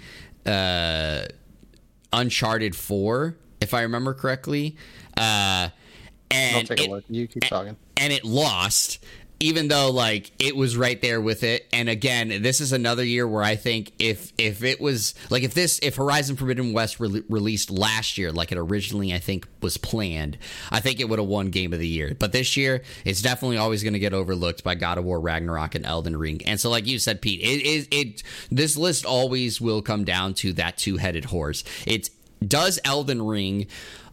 uh, Uncharted four, if I remember correctly. Uh, and I'll take it, a look. You keep talking. And it lost, even though like it was right there with it. And again, this is another year where I think if if it was like if this if Horizon Forbidden West re- released last year like it originally I think was planned, I think it would have won Game of the Year. But this year, it's definitely always going to get overlooked by God of War Ragnarok and Elden Ring. And so, like you said, Pete, it is it, it this list always will come down to that two-headed horse. It's does Elden Ring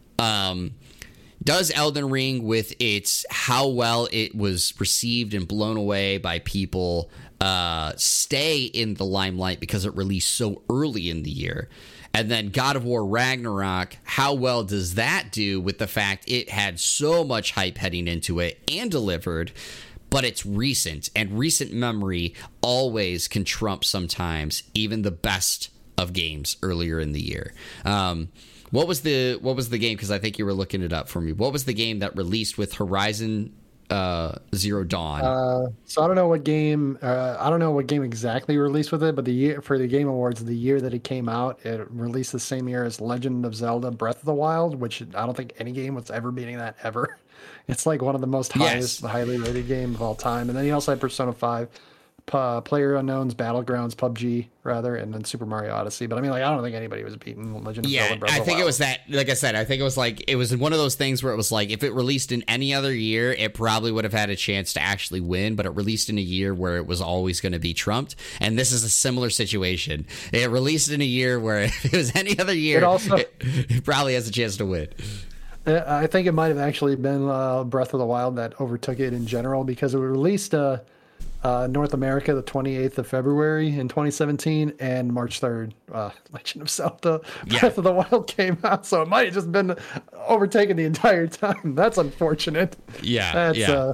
um Does Elden Ring, with its how well it was received and blown away by people, uh, stay in the limelight because it released so early in the year? And then God of War Ragnarok, how well does that do with the fact it had so much hype heading into it and delivered, but it's recent, and recent memory always can trump sometimes even the best of games earlier in the year. Um, what was the what was the game? Because I think you were looking it up for me. What was the game that released with Horizon uh, Zero Dawn? Uh, so I don't know what game. Uh, I don't know what game exactly released with it, but the year for the Game Awards, the year that it came out, it released the same year as Legend of Zelda: Breath of the Wild, which I don't think any game was ever beating that ever. It's like one of the most highest, Yes. highly rated game of all time. And then you also had Persona five, uh, Player Unknown's Battlegrounds, P U B G rather, and then Super Mario Odyssey. But I mean, like, I don't think anybody was beating Legend of Yeah, Zelda: Breath I of the think Wild. it was that. Like I said, I think it was like it was one of those things where it was like if it released in any other year, it probably would have had a chance to actually win. But it released in a year where it was always going to be trumped, and this is a similar situation. It released in a year where if it was any other year, It also- it, it probably has a chance to win. Uh, I think it might have actually been uh, Breath of the Wild that overtook it in general because it was released uh, uh, North America the twenty-eighth of February in twenty seventeen and March third, uh, Legend of Zelda Yeah. Breath of the Wild came out. So it might have just been overtaken the entire time. That's unfortunate. Yeah, That's, yeah. Uh,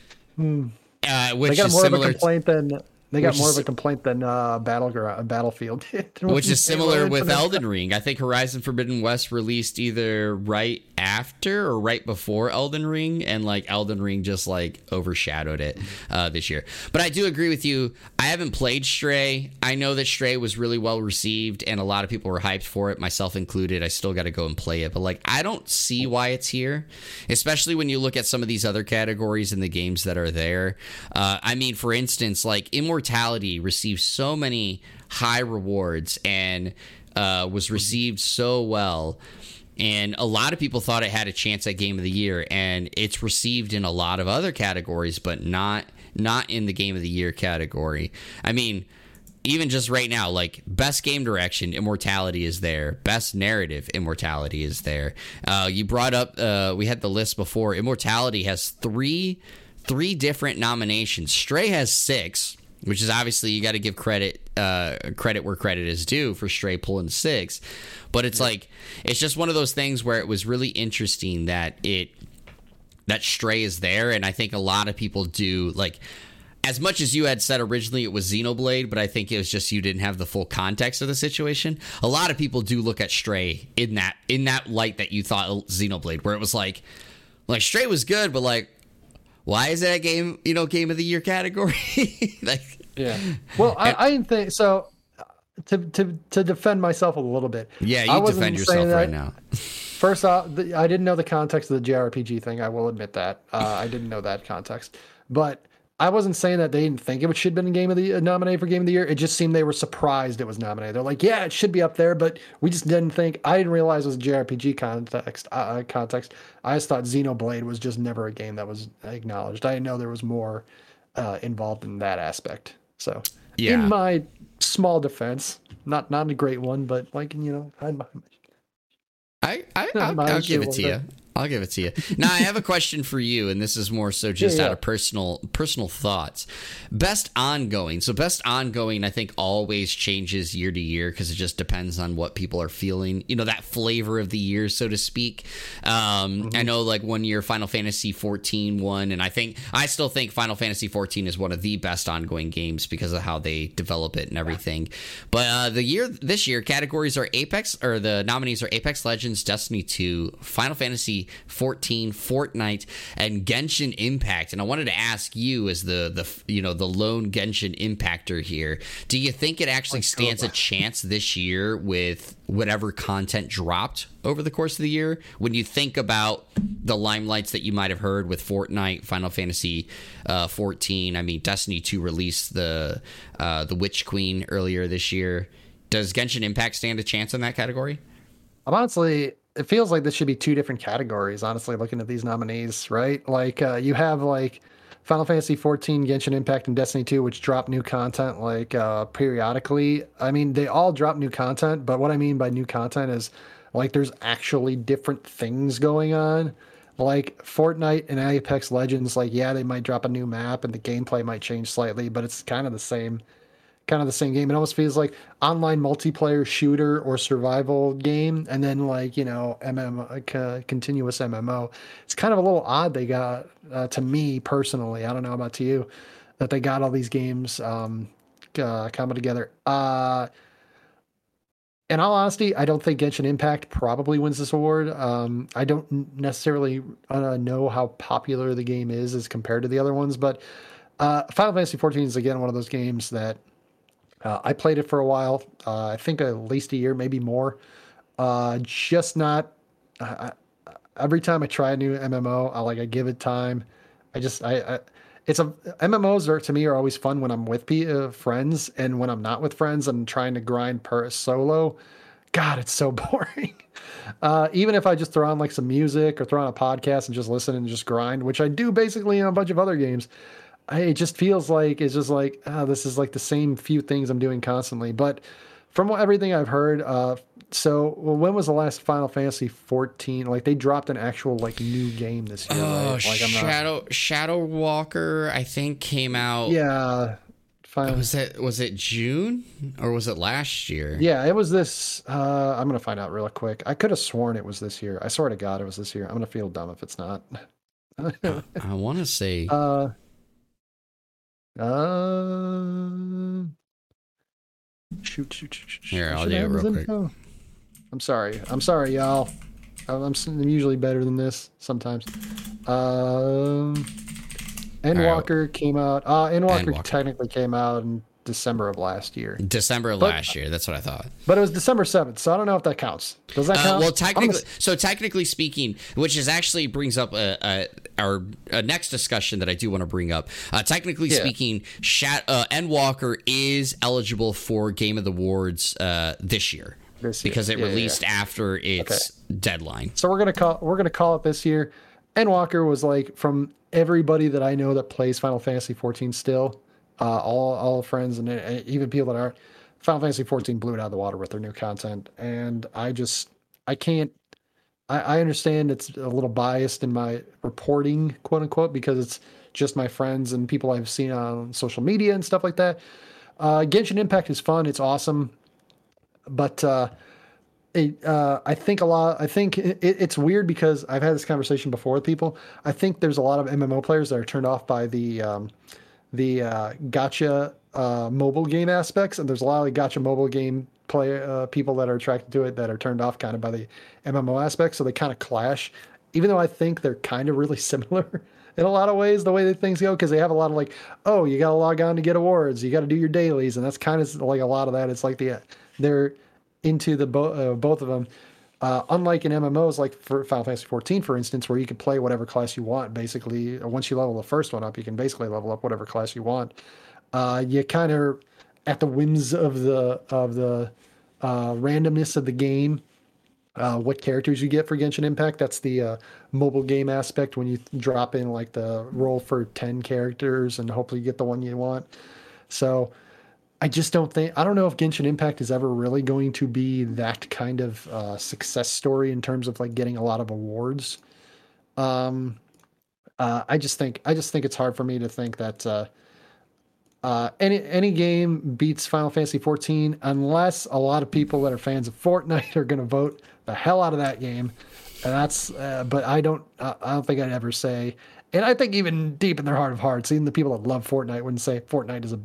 Uh, they which got is more of a similar. complaint than they got which more is- of a complaint than uh, Battleground Battlefield did. Which is similar with Infinite. Elden Ring. I think Horizon Forbidden West released either right after or right before Elden Ring, and like Elden Ring just like overshadowed it uh, this year. But I do agree with you. I haven't played Stray. I know that Stray was really well received, and a lot of people were hyped for it, myself included. I still got to go and play it, but like I don't see why it's here, especially when you look at some of these other categories in the games that are there. Uh, I mean, for instance, like Immortality received so many high rewards and uh, was received so well. And a lot of people thought it had a chance at Game of the Year, and it's received in a lot of other categories, but not not in the Game of the Year category. I mean, even just right now, like best game direction, Immortality is there. Best narrative, Immortality is there. Uh, you brought up, uh, we had the list before. Immortality has three three different nominations. Stray has six, which is obviously you got to give credit uh, credit where credit is due for Stray pulling six. But it's like it's just one of those things where it was really interesting that it that Stray is there, and I think a lot of people do like. As much as you had said originally it was Xenoblade, but I think it was just you didn't have the full context of the situation. A lot of people do look at Stray in that in that light that you thought Xenoblade, where it was like, like Stray was good, but like, why is that a game, you know, game of the year category? like, Yeah. Well, I, I didn't think so. To to to defend myself a little bit. yeah, I you wasn't defend yourself saying right that- now. First off, the, I didn't know the context of the J R P G thing. I will admit that. Uh, I didn't know that context, but I wasn't saying that they didn't think it should have been game of the uh, nominated for game of the year. It just seemed they were surprised it was nominated. They're like, yeah, it should be up there, but we just didn't think. I didn't realize it was a J R P G context. Uh, context. I just thought Xenoblade was just never a game that was acknowledged. I didn't know there was more uh, involved in that aspect. So, Yeah. in my small defense, not not a great one, but like you know, I, I, I Yeah, I'll, mine I'll sure give it to will, you. I'll give it to you. Now I have a question for you, and this is more so just Yeah, out yeah. of personal personal thoughts. Best ongoing. So best ongoing, I think always changes year to year because it just depends on what people are feeling. You know, that flavor of the year, so to speak. Um, I know, like one year, Final Fantasy fourteen won, and I think I still think Final Fantasy fourteen is one of the best ongoing games because of how they develop it and everything. But uh, the year this year, categories are Apex, or the nominees are Apex Legends, Destiny two, Final Fantasy fourteen, Fortnite, and Genshin Impact. And I wanted to ask you, as the the you know the lone Genshin Impactor here, do you think it actually stands a chance this year with whatever content dropped over the course of the year? When you think about the limelights that you might have heard with Fortnite, Final Fantasy uh, fourteen, I mean Destiny two released the uh, the Witch Queen earlier this year. Does Genshin Impact stand a chance in that category? I'm honestly, it feels like this should be two different categories. Honestly, looking at these nominees, right? Like uh, you have like Final Fantasy fourteen, Genshin Impact, and Destiny two, which drop new content like uh, periodically. I mean, they all drop new content, but what I mean by new content is like there's actually different things going on. Like Fortnite and Apex Legends, like yeah, they might drop a new map and the gameplay might change slightly, but it's kind of the same kind of the same game. It almost feels like online multiplayer shooter or survival game, and then like you know M M O, like, uh, continuous M M O. It's kind of a little odd they got uh, to me personally. I don't know about to you that they got all these games um, uh, coming together. Uh, in all honesty, I don't think Genshin Impact probably wins this award. Um, I don't necessarily uh, know how popular the game is as compared to the other ones, but uh, Final Fantasy fourteen is again one of those games that uh, I played it for a while. Uh, I think at least a year, maybe more. Uh, just not. I, I, every time I try a new M M O, I like I give it time. I just I, I it's a M M Os are to me are always fun when I'm with p- uh, friends, and when I'm not with friends and trying to grind per solo. God, it's so boring. Uh, even if I just throw on like some music or throw on a podcast and just listen and just grind, which I do basically in a bunch of other games, I, it just feels like it's just like oh, this is like the same few things I'm doing constantly. But from what, everything I've heard, uh, so well, when was the last Final Fantasy fourteen? Like they dropped an actual like new game this year, Oh, right? Like I'm Shadow not... Shadow Walker, I think came out. Yeah. Final... Was it was it June or was it last year? Yeah, it was this. Uh, I'm gonna find out real quick. I could have sworn it was this year. I swear to God, it was this year. I'm gonna feel dumb if it's not. I, I want to say. Uh. Uh. Shoot, shoot, shoot, shoot. Here, I'll do it real quick. Info? I'm sorry. I'm sorry, y'all. I'm, I'm usually better than this sometimes. Um, Endwalker right. came out. Uh, Endwalker, Endwalker technically came out in December of last year. December of but, last year. That's what I thought. But it was December seventh, so I don't know if that counts. Does that count? Uh, well, technically, gonna... so technically speaking, which is actually brings up a, a, our a next discussion that I do want to bring up. Uh, technically yeah. speaking, Shat, uh, Endwalker is eligible for Game of the Awards uh, this year. This year. Because it yeah, released yeah. after its okay. deadline. So we're gonna call we're gonna call it this year. Endwalker was like from everybody that I know that plays Final Fantasy fourteen still. Uh, all all friends and, and even people that aren't. Final Fantasy fourteen blew it out of the water with their new content, and I just I can't. I, I understand it's a little biased in my reporting, quote unquote, because it's just my friends and people I've seen on social media and stuff like that. Uh, Genshin Impact is fun; it's awesome, but uh, it, uh, I think a lot. I think it, it's weird because I've had this conversation before with people. I think there's a lot of M M O players that are turned off by the um, the uh, gacha uh, mobile game aspects, and there's a lot of like, gacha mobile game play uh, people that are attracted to it that are turned off kind of by the M M O aspects, so they kind of clash. Even though I think they're kind of really similar in a lot of ways, the way that things go, because they have a lot of like, oh, you got to log on to get awards, you got to do your dailies, and that's kind of like a lot of that. It's like the they're into the bo- uh, both of them. Uh, unlike in M M Os, like for Final Fantasy fourteen, for instance, where you can play whatever class you want, basically. Once you level the first one up, you can basically level up whatever class you want. Uh, you kind of at the whims of the of the uh, randomness of the game, uh, what characters you get for Genshin Impact. That's the uh, mobile game aspect when you drop in like the roll for ten characters and hopefully you get the one you want. So I just don't think, I don't know if Genshin Impact is ever really going to be that kind of uh, success story in terms of like getting a lot of awards. Um, uh, I just think, I just think it's hard for me to think that uh, uh, any, any game beats Final Fantasy fourteen unless a lot of people that are fans of Fortnite are going to vote the hell out of that game. And that's, uh, but I don't, uh, I don't think I'd ever say, and I think even deep in their heart of hearts, even the people that love Fortnite wouldn't say Fortnite is a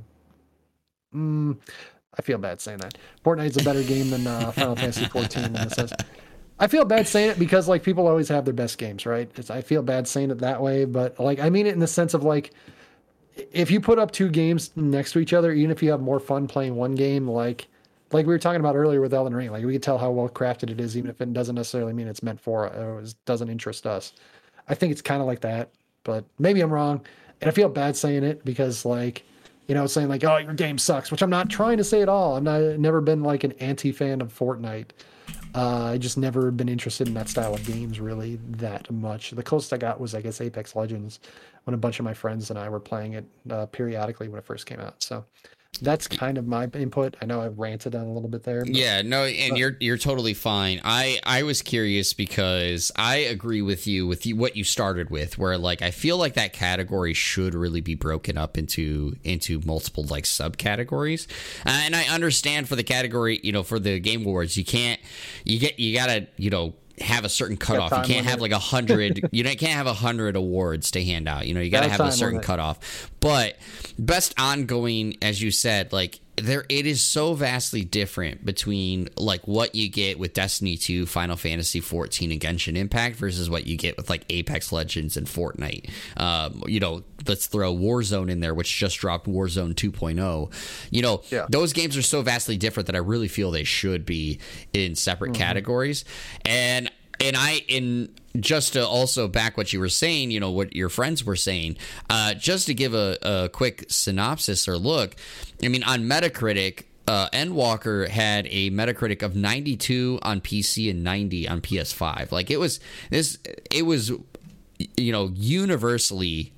Mm, I feel bad saying that. Fortnite's a better game than uh, Final Fantasy fourteen in this sense. I feel bad saying it because like people always have their best games, right? It's, I feel bad saying it that way, but like I mean it in the sense of like if you put up two games next to each other, even if you have more fun playing one game, like like we were talking about earlier with Elden Ring, like we can tell how well crafted it is, even if it doesn't necessarily mean it's meant for or it doesn't interest us. I think it's kind of like that, but maybe I'm wrong, and I feel bad saying it because like. You know, saying like, "Oh, your game sucks," which I'm not trying to say at all. I'm not never been like an anti-fan of Fortnite. Uh, I just never been interested in that style of games really that much. The closest I got was, I guess, Apex Legends, when a bunch of my friends and I were playing it uh, periodically when it first came out. So, that's kind of my input. I know I ranted on a little bit there. But, Yeah, no, and but, you're you're totally fine. I I was curious because I agree with you with you, what you started with, where like I feel like that category should really be broken up into into multiple like subcategories. Uh, and I understand for the category, you know, for the Game Awards, you can't you get you gotta you know. have a certain cutoff. You can't have like a hundred. You know, you can't have a hundred awards to hand out. You know, you got to have a certain cutoff. But best ongoing, as you said, like there, it is so vastly different between like what you get with Destiny two, Final Fantasy fourteen, and Genshin Impact versus what you get with like Apex Legends and Fortnite. Um, you know, let's throw Warzone in there, which just dropped Warzone two point oh. You know, yeah. Those games are so vastly different that I really feel they should be in separate mm-hmm. categories. And And I, in just to also back what you were saying, you know, what your friends were saying, uh, just to give a, a quick synopsis or look, I mean, on Metacritic, uh, Endwalker had a Metacritic of ninety-two on P C and ninety on P S five. Like it was this, it was, you know, universally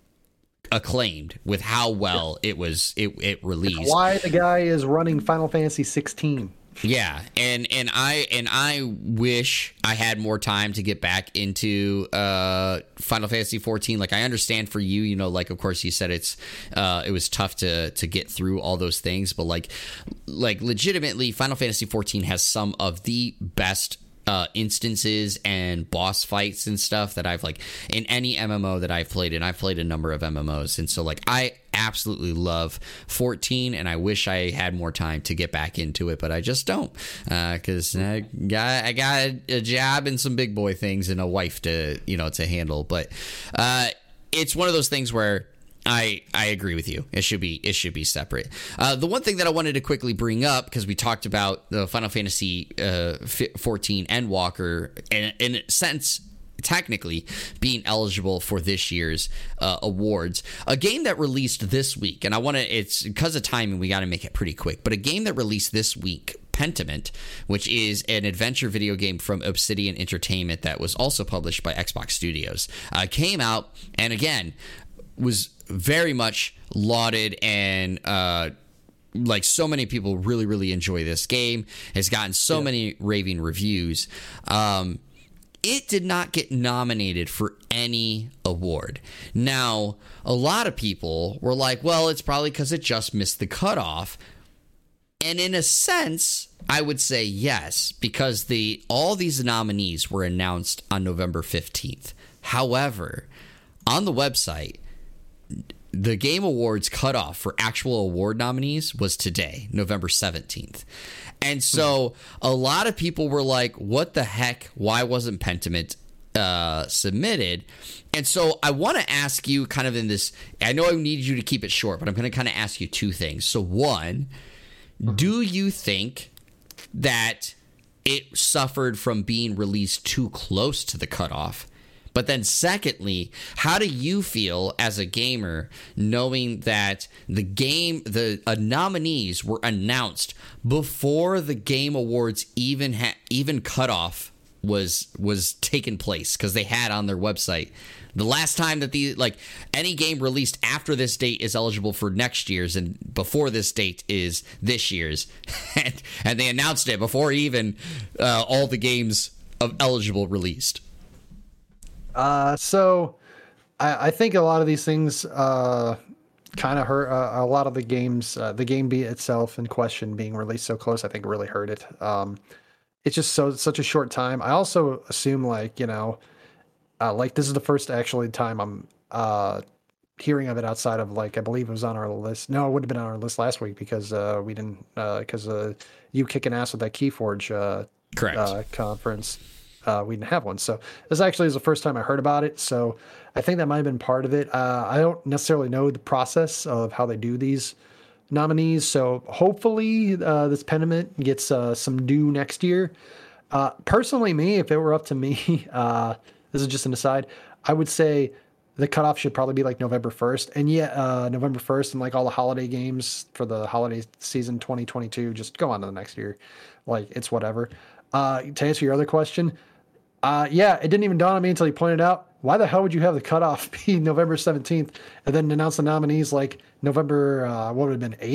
acclaimed with how well it was, it, it released. That's why the guy is running Final Fantasy sixteen. Yeah, and and I and I wish I had more time to get back into uh, Final Fantasy fourteen. Like I understand for you, you know, like of course you said it's uh, it was tough to to get through all those things, but like like legitimately, Final Fantasy fourteen has some of the best uh instances and boss fights and stuff that I've like in any M M O that I've played in. I've played a number of M M Os, and so like I absolutely love fourteen, and I wish I had more time to get back into it, but I just don't, uh because I got I got a job and some big boy things and a wife to you know to handle. But uh it's one of those things where I, I agree with you. It should be it should be separate. Uh, the one thing that I wanted to quickly bring up, because we talked about the Final Fantasy uh, fourteen Endwalker, in, in a sense, technically being eligible for this year's uh, awards. A game that released this week, and I want to, it's because of timing, we got to make it pretty quick, but a game that released this week, Pentiment, which is an adventure video game from Obsidian Entertainment that was also published by Xbox Studios, uh, came out, and again, was very much lauded, and uh like so many people really really enjoy this game, has gotten so yeah. many raving reviews. Um it did not get nominated for any award. Now a lot of people were like, well, it's probably because it just missed the cutoff, and in a sense I would say yes, because the all these nominees were announced on November fifteenth. However, on the website, the Game Awards cutoff for actual award nominees was today, November seventeenth. And so a lot of people were like, what the heck? Why wasn't Pentiment uh, submitted? And so I want to ask you kind of in this, I know I need you to keep it short, but I'm going to kind of ask you two things. So one, do you think that it suffered from being released too close to the cutoff? But then secondly, how do you feel as a gamer knowing that the game, the uh, nominees were announced before the Game Awards even ha- even cutoff was was taking place, because they had on their website the last time that the like any game released after this date is eligible for next year's, and before this date is this year's, and, and they announced it before even uh, all the games of eligible released. Uh, so I, I think a lot of these things uh, kind of hurt uh, a lot of the games. Uh, the game beat itself in question being released so close, I think really hurt it. Um, it's just so such a short time. I also assume like, you know, uh, like this is the first actually time I'm uh, hearing of it outside of like, I believe it was on our list. No, it would have been on our list last week because uh, we didn't, because uh, uh, you kicking ass with that Keyforge uh, Correct. Uh, conference. Uh, we didn't have one. So this actually is the first time I heard about it. So I think that might have been part of it. Uh, I don't necessarily know the process of how they do these nominees. So hopefully uh, this Pentiment gets uh, some due next year. Uh, personally, me, if it were up to me, uh, this is just an aside, I would say the cutoff should probably be like November first. And yeah, uh, November first and like all the holiday games for the holiday season twenty twenty-two, just go on to the next year. Like it's whatever. Uh, to answer your other question, Uh, yeah, it didn't even dawn on me until you pointed out, why the hell would you have the cutoff be November seventeenth and then announce the nominees like November, uh, what would have been eighth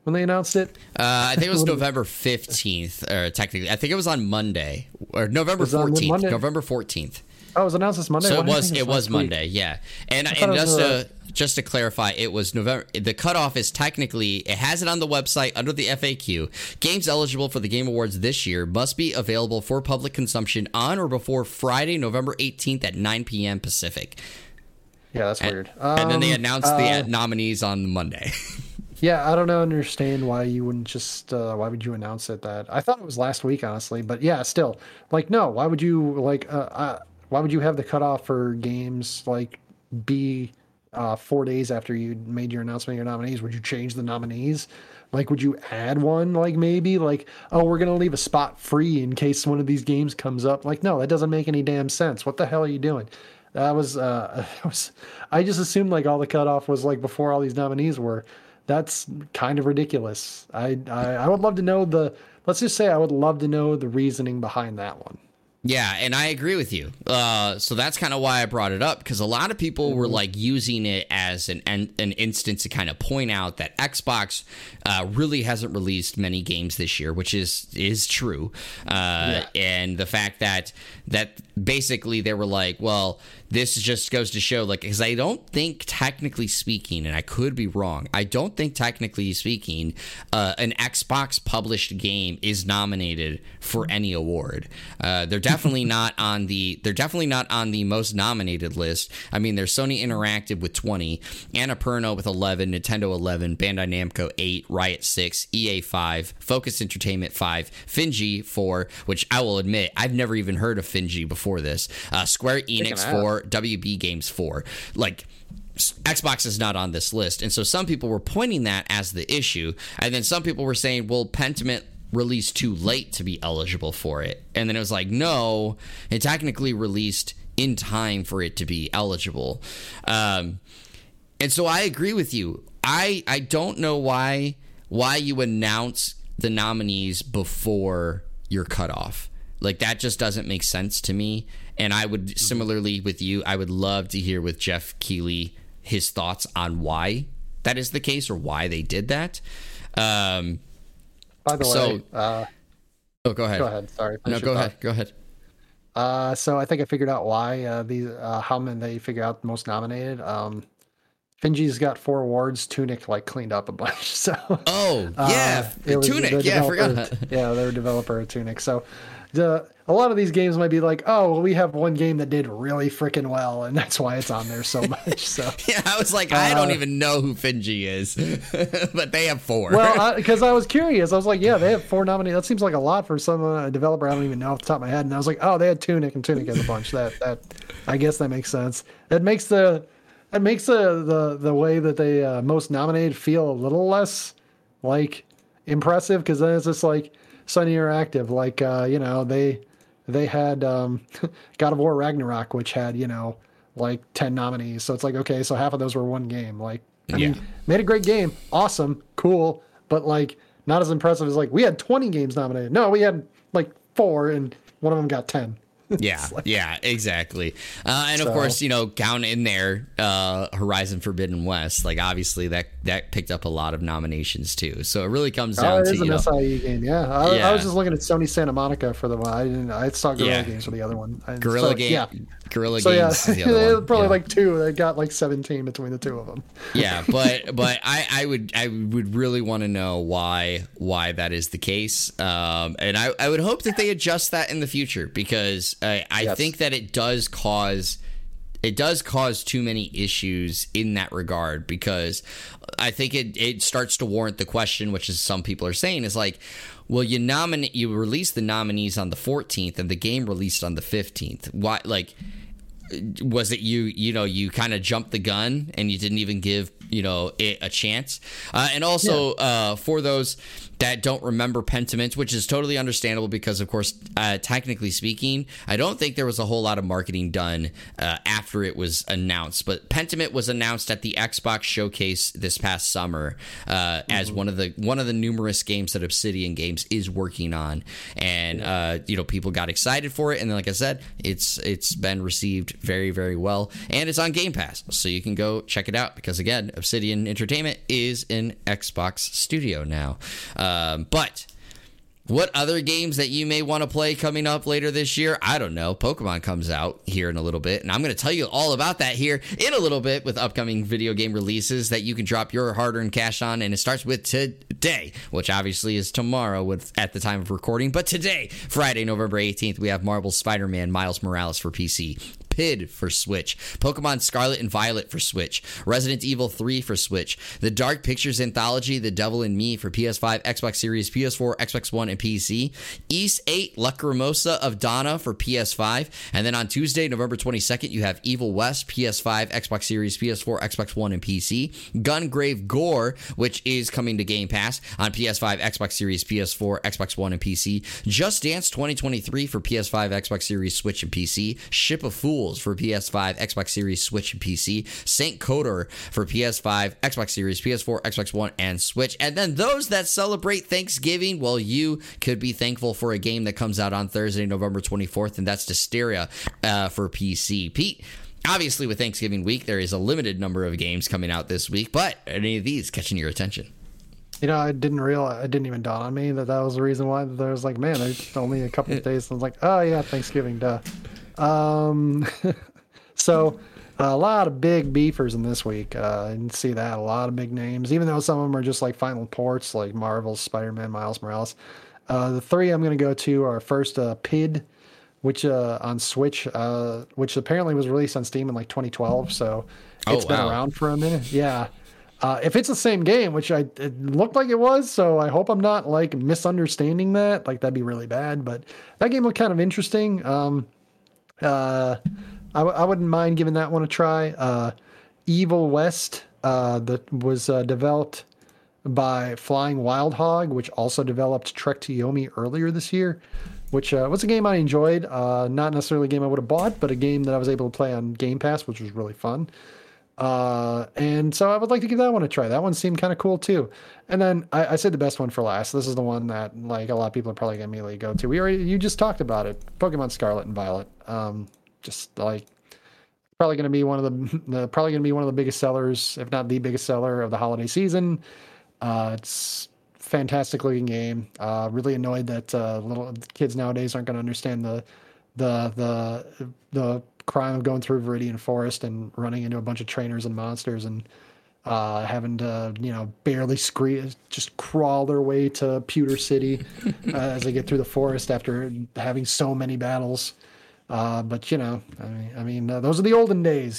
when they announced it? Uh, I think it was November fifteenth, or technically, I think it was on Monday, or November fourteenth, November fourteenth. Oh, it was announced this Monday? So it was, it was Monday, yeah. And, and just to, just to clarify, it was November. The cutoff is technically, it has it on the website under the F A Q. Games eligible for the Game Awards this year must be available for public consumption on or before Friday, November eighteenth at nine p.m. Pacific. Yeah, that's and, weird. Um, and then they announced uh, the nominees on Monday. Yeah, I don't know, understand why you wouldn't just, uh, why would you announce it that? I thought it was last week, honestly, but yeah, still. Like, no, why would you, like, uh, uh, why would you have the cutoff for games, like, be uh, four days after you made your announcement of your nominees? Would you change the nominees? Like, would you add one, like, maybe? Like, oh, we're going to leave a spot free in case one of these games comes up. Like, no, that doesn't make any damn sense. What the hell are you doing? That was, uh, was I just assumed, like, all the cutoff was, like, before all these nominees were. That's kind of ridiculous. I, I I would love to know the, let's just say I would love to know the reasoning behind that one. Yeah, and I agree with you. Uh, so that's kind of why I brought it up, because a lot of people mm-hmm. were like using it as an an, an instance to kind of point out that Xbox uh, really hasn't released many games this year, which is is true. Uh, yeah. And the fact that that basically they were like, well, this just goes to show, like, because I don't think, technically speaking, and I could be wrong, I don't think, technically speaking, uh, an Xbox published game is nominated for any award. Uh, they're definitely not on the. They're definitely not on the most nominated list. I mean, there's Sony Interactive with twenty, Annapurna with eleven, Nintendo eleven, Bandai Namco eight, Riot six, E A five, Focus Entertainment five, Finji four, which I will admit I've never even heard of Finji before this. Uh, Square Enix four. W B Games four. Like, Xbox is not on this list, and so some people were pointing that as the issue, and then some people were saying, well, Pentiment released too late to be eligible for it, and then it was like, no, it technically released in time for it to be eligible. Um, and so I agree with you. I I don't know why why you announce the nominees before your cutoff. Like, that just doesn't make sense to me. And I would, similarly with you, I would love to hear with Jeff Keighley his thoughts on why that is the case, or why they did that. Um, By the so, way, uh, oh, go ahead. Go ahead. Sorry. No, go ahead. Go ahead. Uh, so I think I figured out why uh, these uh, how many they figure out the most nominated. Um, Finji's got four awards. Tunic like cleaned up a bunch. So oh yeah, uh, Tunic. Yeah, I forgot. Yeah, they're a developer of Tunic. So the a lot of these games might be like, oh, well, we have one game that did really freaking well, and that's why it's on there so much. So yeah, I was like, uh, I don't even know who Finji is, but they have four. Well, because I, I was curious, I was like, yeah, they have four nominees. That seems like a lot for some uh, developer I don't even know off the top of my head. And I was like, oh, they had Tunic, and Tunic has a bunch. That that I guess that makes sense. That makes the that makes the the the way that they uh, most nominated feel a little less like impressive, because then it's just like Sony Interactive, like uh, you know they. They had um, God of War Ragnarok, which had, you know, like ten nominees. So it's like, okay, so half of those were one game. Like, I yeah. mean, made a great game. Awesome. Cool. But, like, not as impressive as, like, we had twenty games nominated. No, we had, like, four, and one of them got ten. Yeah, like, yeah, exactly. Uh, and, so, of course, you know, down in there, uh, Horizon Forbidden West, like, obviously that, that picked up a lot of nominations, too. So it really comes down oh, it to, is an you know, S I E game, yeah. I, yeah. I was just looking at Sony Santa Monica for the one. I didn't. I saw Guerrilla yeah. Games for the other one. And Guerrilla so, Games. Yeah. Guerrilla so, Games. Yeah, is the other one. probably yeah. like two. They got like seventeen between the two of them. Yeah, but but I, I would I would really want to know why why that is the case, um, and I, I would hope that they adjust that in the future, because I, I yes. think that it does cause it does cause too many issues in that regard, because I think it it starts to warrant the question, which is some people are saying, is like, well, you nominate you release the nominees on the fourteenth and the game released on the fifteenth. Why, like, was it you you know you kind of jumped the gun and you didn't even give you know it a chance? Uh, and also yeah. uh, for those that don't remember Pentiment, which is totally understandable because, of course, uh, technically speaking, I don't think there was a whole lot of marketing done uh, after it was announced. But Pentiment was announced at the Xbox Showcase this past summer uh, mm-hmm. as one of the one of the numerous games that Obsidian Games is working on, and uh, you know, people got excited for it. And then, like I said, it's it's been received very, very well, and it's on Game Pass, so you can go check it out because, again, Obsidian Entertainment is an Xbox studio now. Um, but what other games that you may want to play coming up later this year? I don't know. Pokemon comes out here in a little bit, and I'm going to tell you all about that here in a little bit with upcoming video game releases that you can drop your hard-earned cash on, and it starts with today, which obviously is tomorrow with at the time of recording. But today, Friday, November eighteenth, we have Marvel's Spider-Man Miles Morales for P C, P I D for Switch, Pokemon Scarlet and Violet for Switch, Resident Evil three for Switch, The Dark Pictures Anthology, The Devil in Me for P S five, Xbox Series, P S four, Xbox One, and P C, East eight Lacrimosa of Donna for P S five, and then on Tuesday, November twenty-second, you have Evil West, P S five, Xbox Series, P S four, Xbox One, and P C, Gungrave Gore, which is coming to Game Pass on P S five, Xbox Series, P S four, Xbox One, and P C, Just Dance twenty twenty-three for P S five, Xbox Series, Switch, and P C, Ship of Fools for P S five, Xbox Series, Switch, and P C, Saint Kotor for P S five, Xbox Series, P S four, Xbox One, and Switch. And then those that celebrate Thanksgiving, well, you could be thankful for a game that comes out on Thursday, November twenty-fourth, and that's Dysteria uh, for P C. Pete, obviously with Thanksgiving week, there is a limited number of games coming out this week, but are any of these catching your attention? You know, I didn't realize, it didn't even dawn on me that that was the reason why. There was like, man, there's only a couple of days. I was like, oh yeah, Thanksgiving, duh. Um, so a lot of big beefers in this week. Uh, I didn't see that. A lot of big names, even though some of them are just like final ports, like Marvel's Spider-Man, Miles Morales. Uh, the three I'm going to go to are first uh, P I D, which uh, on Switch, uh, which apparently was released on Steam in like twenty twelve. So it's oh, wow. been around for a minute. Yeah. Uh, if it's the same game, which I it looked like it was, so I hope I'm not like misunderstanding that. Like that'd be really bad. But that game looked kind of interesting. Um, uh, I, w- I wouldn't mind giving that one a try. Uh, Evil West uh, that was uh, developed by Flying Wild Hog, which also developed Trek to Yomi earlier this year, which uh, was a game I enjoyed. Uh, not necessarily a game I would have bought, but a game that I was able to play on Game Pass, which was really fun. Uh, and so I would like to give that one a try. That one seemed kind of cool too. And then I, I said the best one for last. This is the one that like a lot of people are probably gonna immediately go to. We already, you just talked about it. Pokemon Scarlet and Violet. Um, just like probably gonna be one of the, the probably gonna be one of the biggest sellers, if not the biggest seller of the holiday season. Uh, it's fantastic looking game. Uh, really annoyed that uh, little kids nowadays aren't gonna understand the the the the crime of going through Viridian Forest and running into a bunch of trainers and monsters and uh, having to, you know, barely scree- just crawl their way to Pewter City uh, as they get through the forest after having so many battles. Uh, but, you know, I mean, I mean uh, those are the olden days.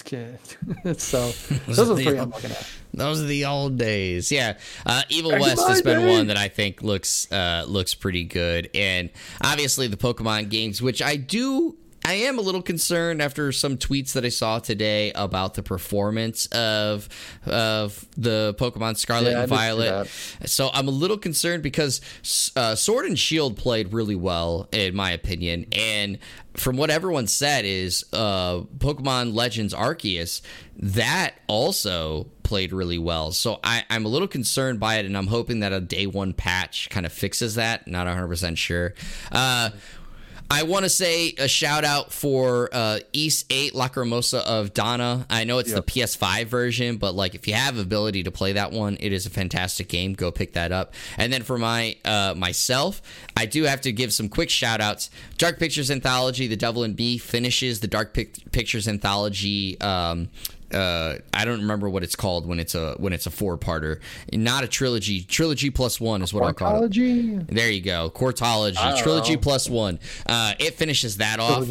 So those, those are the three I'm looking at. Those are the old days. Yeah. Uh, Evil Back West has been day. one that I think looks uh, looks pretty good. And obviously the Pokemon games, which I do... I am a little concerned after some tweets that I saw today about the performance of of the Pokemon Scarlet yeah, and Violet. So I'm a little concerned because uh, Sword and Shield played really well, in my opinion. And from what everyone said is uh, Pokemon Legends Arceus, that also played really well. So I, I'm a little concerned by it, and I'm hoping that a day one patch kind of fixes that. Not one hundred percent sure. Uh I want to say a shout out for uh, East eight Lacrimosa of Donna. I know it's yep. the P S five version, but like if you have ability to play that one, it is a fantastic game. Go pick that up. And then for my uh, myself, I do have to give some quick shout outs. Dark Pictures Anthology, The Devil in Me finishes the Dark Pic- Pictures Anthology. Um, uh, I don't remember what it's called when it's a when it's a four-parter. Not a trilogy. Trilogy plus one is what I'll call it. There you go. Quartology. Trilogy know. plus one. Uh, it finishes that off.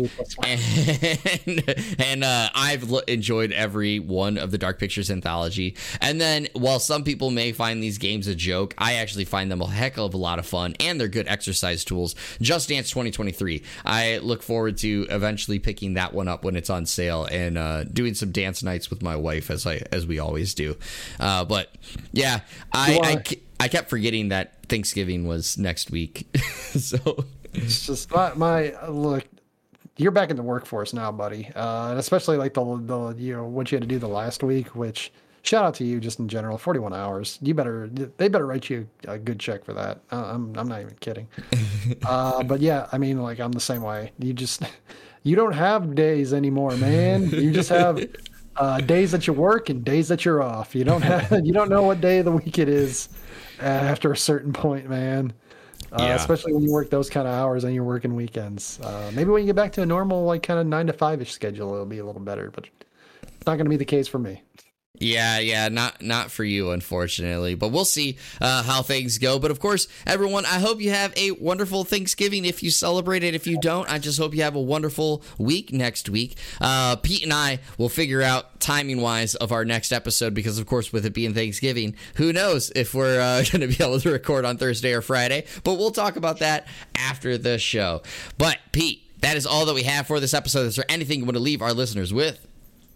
And, and uh, I've l- enjoyed every one of the Dark Pictures Anthology. And then while some people may find these games a joke, I actually find them a heck of a lot of fun, and they're good exercise tools. Just Dance twenty twenty-three. I look forward to eventually picking that one up when it's on sale and uh, doing some dance nights with my wife, as I as we always do. Uh, but yeah, I, I I kept forgetting that Thanksgiving was next week. So it's just my, my look. You're back in the workforce now, buddy, uh, and especially like the the you know what you had to do the last week. Which shout out to you just in general. forty-one hours. You better they better write you a good check for that. Uh, I'm I'm not even kidding. uh, but yeah, I mean like I'm the same way. You just you don't have days anymore, man. You just have uh, days that you work and days that you're off. You don't have you don't know what day of the week it is after a certain point, man. Uh, yeah. Especially when you work those kind of hours and you're working weekends. Uh, maybe when you get back to a normal, like kind of nine to five ish schedule, it'll be a little better, but it's not going to be the case for me. Yeah, yeah, not not for you, unfortunately. But we'll see uh, how things go. But of course, everyone, I hope you have a wonderful Thanksgiving if you celebrate it. If you don't, I just hope you have a wonderful week next week. Uh, Pete and I will figure out timing-wise of our next episode because, of course, with it being Thanksgiving, who knows if we're uh, going to be able to record on Thursday or Friday. But we'll talk about that after the show. But, Pete, that is all that we have for this episode. Is there anything you want to leave our listeners with?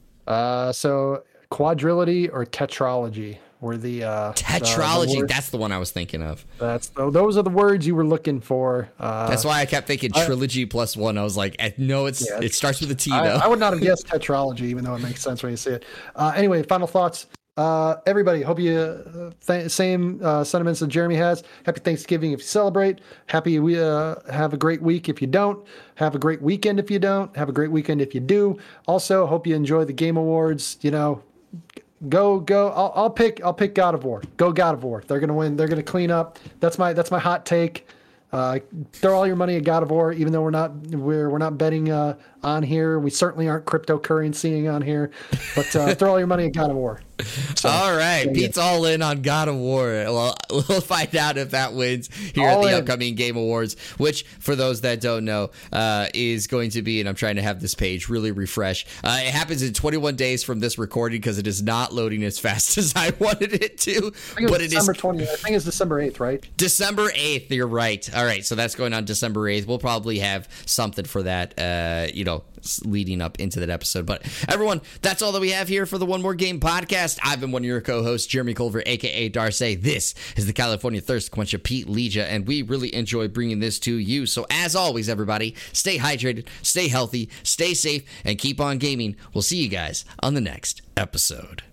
Uh, so... Quadrilogy or tetralogy were the uh tetralogy. The, the that's the one I was thinking of. That's those are the words you were looking for. Uh, that's why I kept thinking trilogy I, plus one. I was like, no, it's yeah, it starts with a T though. I, I would not have guessed tetralogy, even though it makes sense when you see it. Uh, anyway, final thoughts. Uh, everybody, hope you uh, th- same uh, sentiments that Jeremy has. Happy Thanksgiving if you celebrate. Happy we uh, have a great week if you don't. Have a great weekend if you don't. Have a great weekend if you do. Also, hope you enjoy the Game Awards. You know. Go go! I'll, I'll pick. I'll pick God of War. Go God of War. They're gonna win. They're gonna clean up. That's my. That's my hot take. Uh, throw all your money at God of War, even though we're not. We're we're not betting uh, on here. We certainly aren't cryptocurrencying on here. But uh, throw all your money at God of War. So, all right, yeah, Pete's yeah. all in on God of War. Well, we'll find out if that wins here all at the in. upcoming Game Awards, which, for those that don't know, uh, is going to be, and I'm trying to have this page really refresh. Uh, it happens in twenty-one days from this recording because it is not loading as fast as I wanted it to. I think it but it December is twentieth. I think it's December eighth, right? December eighth. You're right. All right, so that's going on December eighth. We'll probably have something for that, uh, you know, leading up into that episode. But everyone, that's all that we have here for the One More Game podcast. I've been one of your co-hosts, Jeremy Culver, aka Darcy. This is the California Thirst Quencher, Pete Legia, and we really enjoy bringing this to you. So as always, everybody, stay hydrated, stay healthy, stay safe, and keep on gaming. We'll see you guys on the next episode.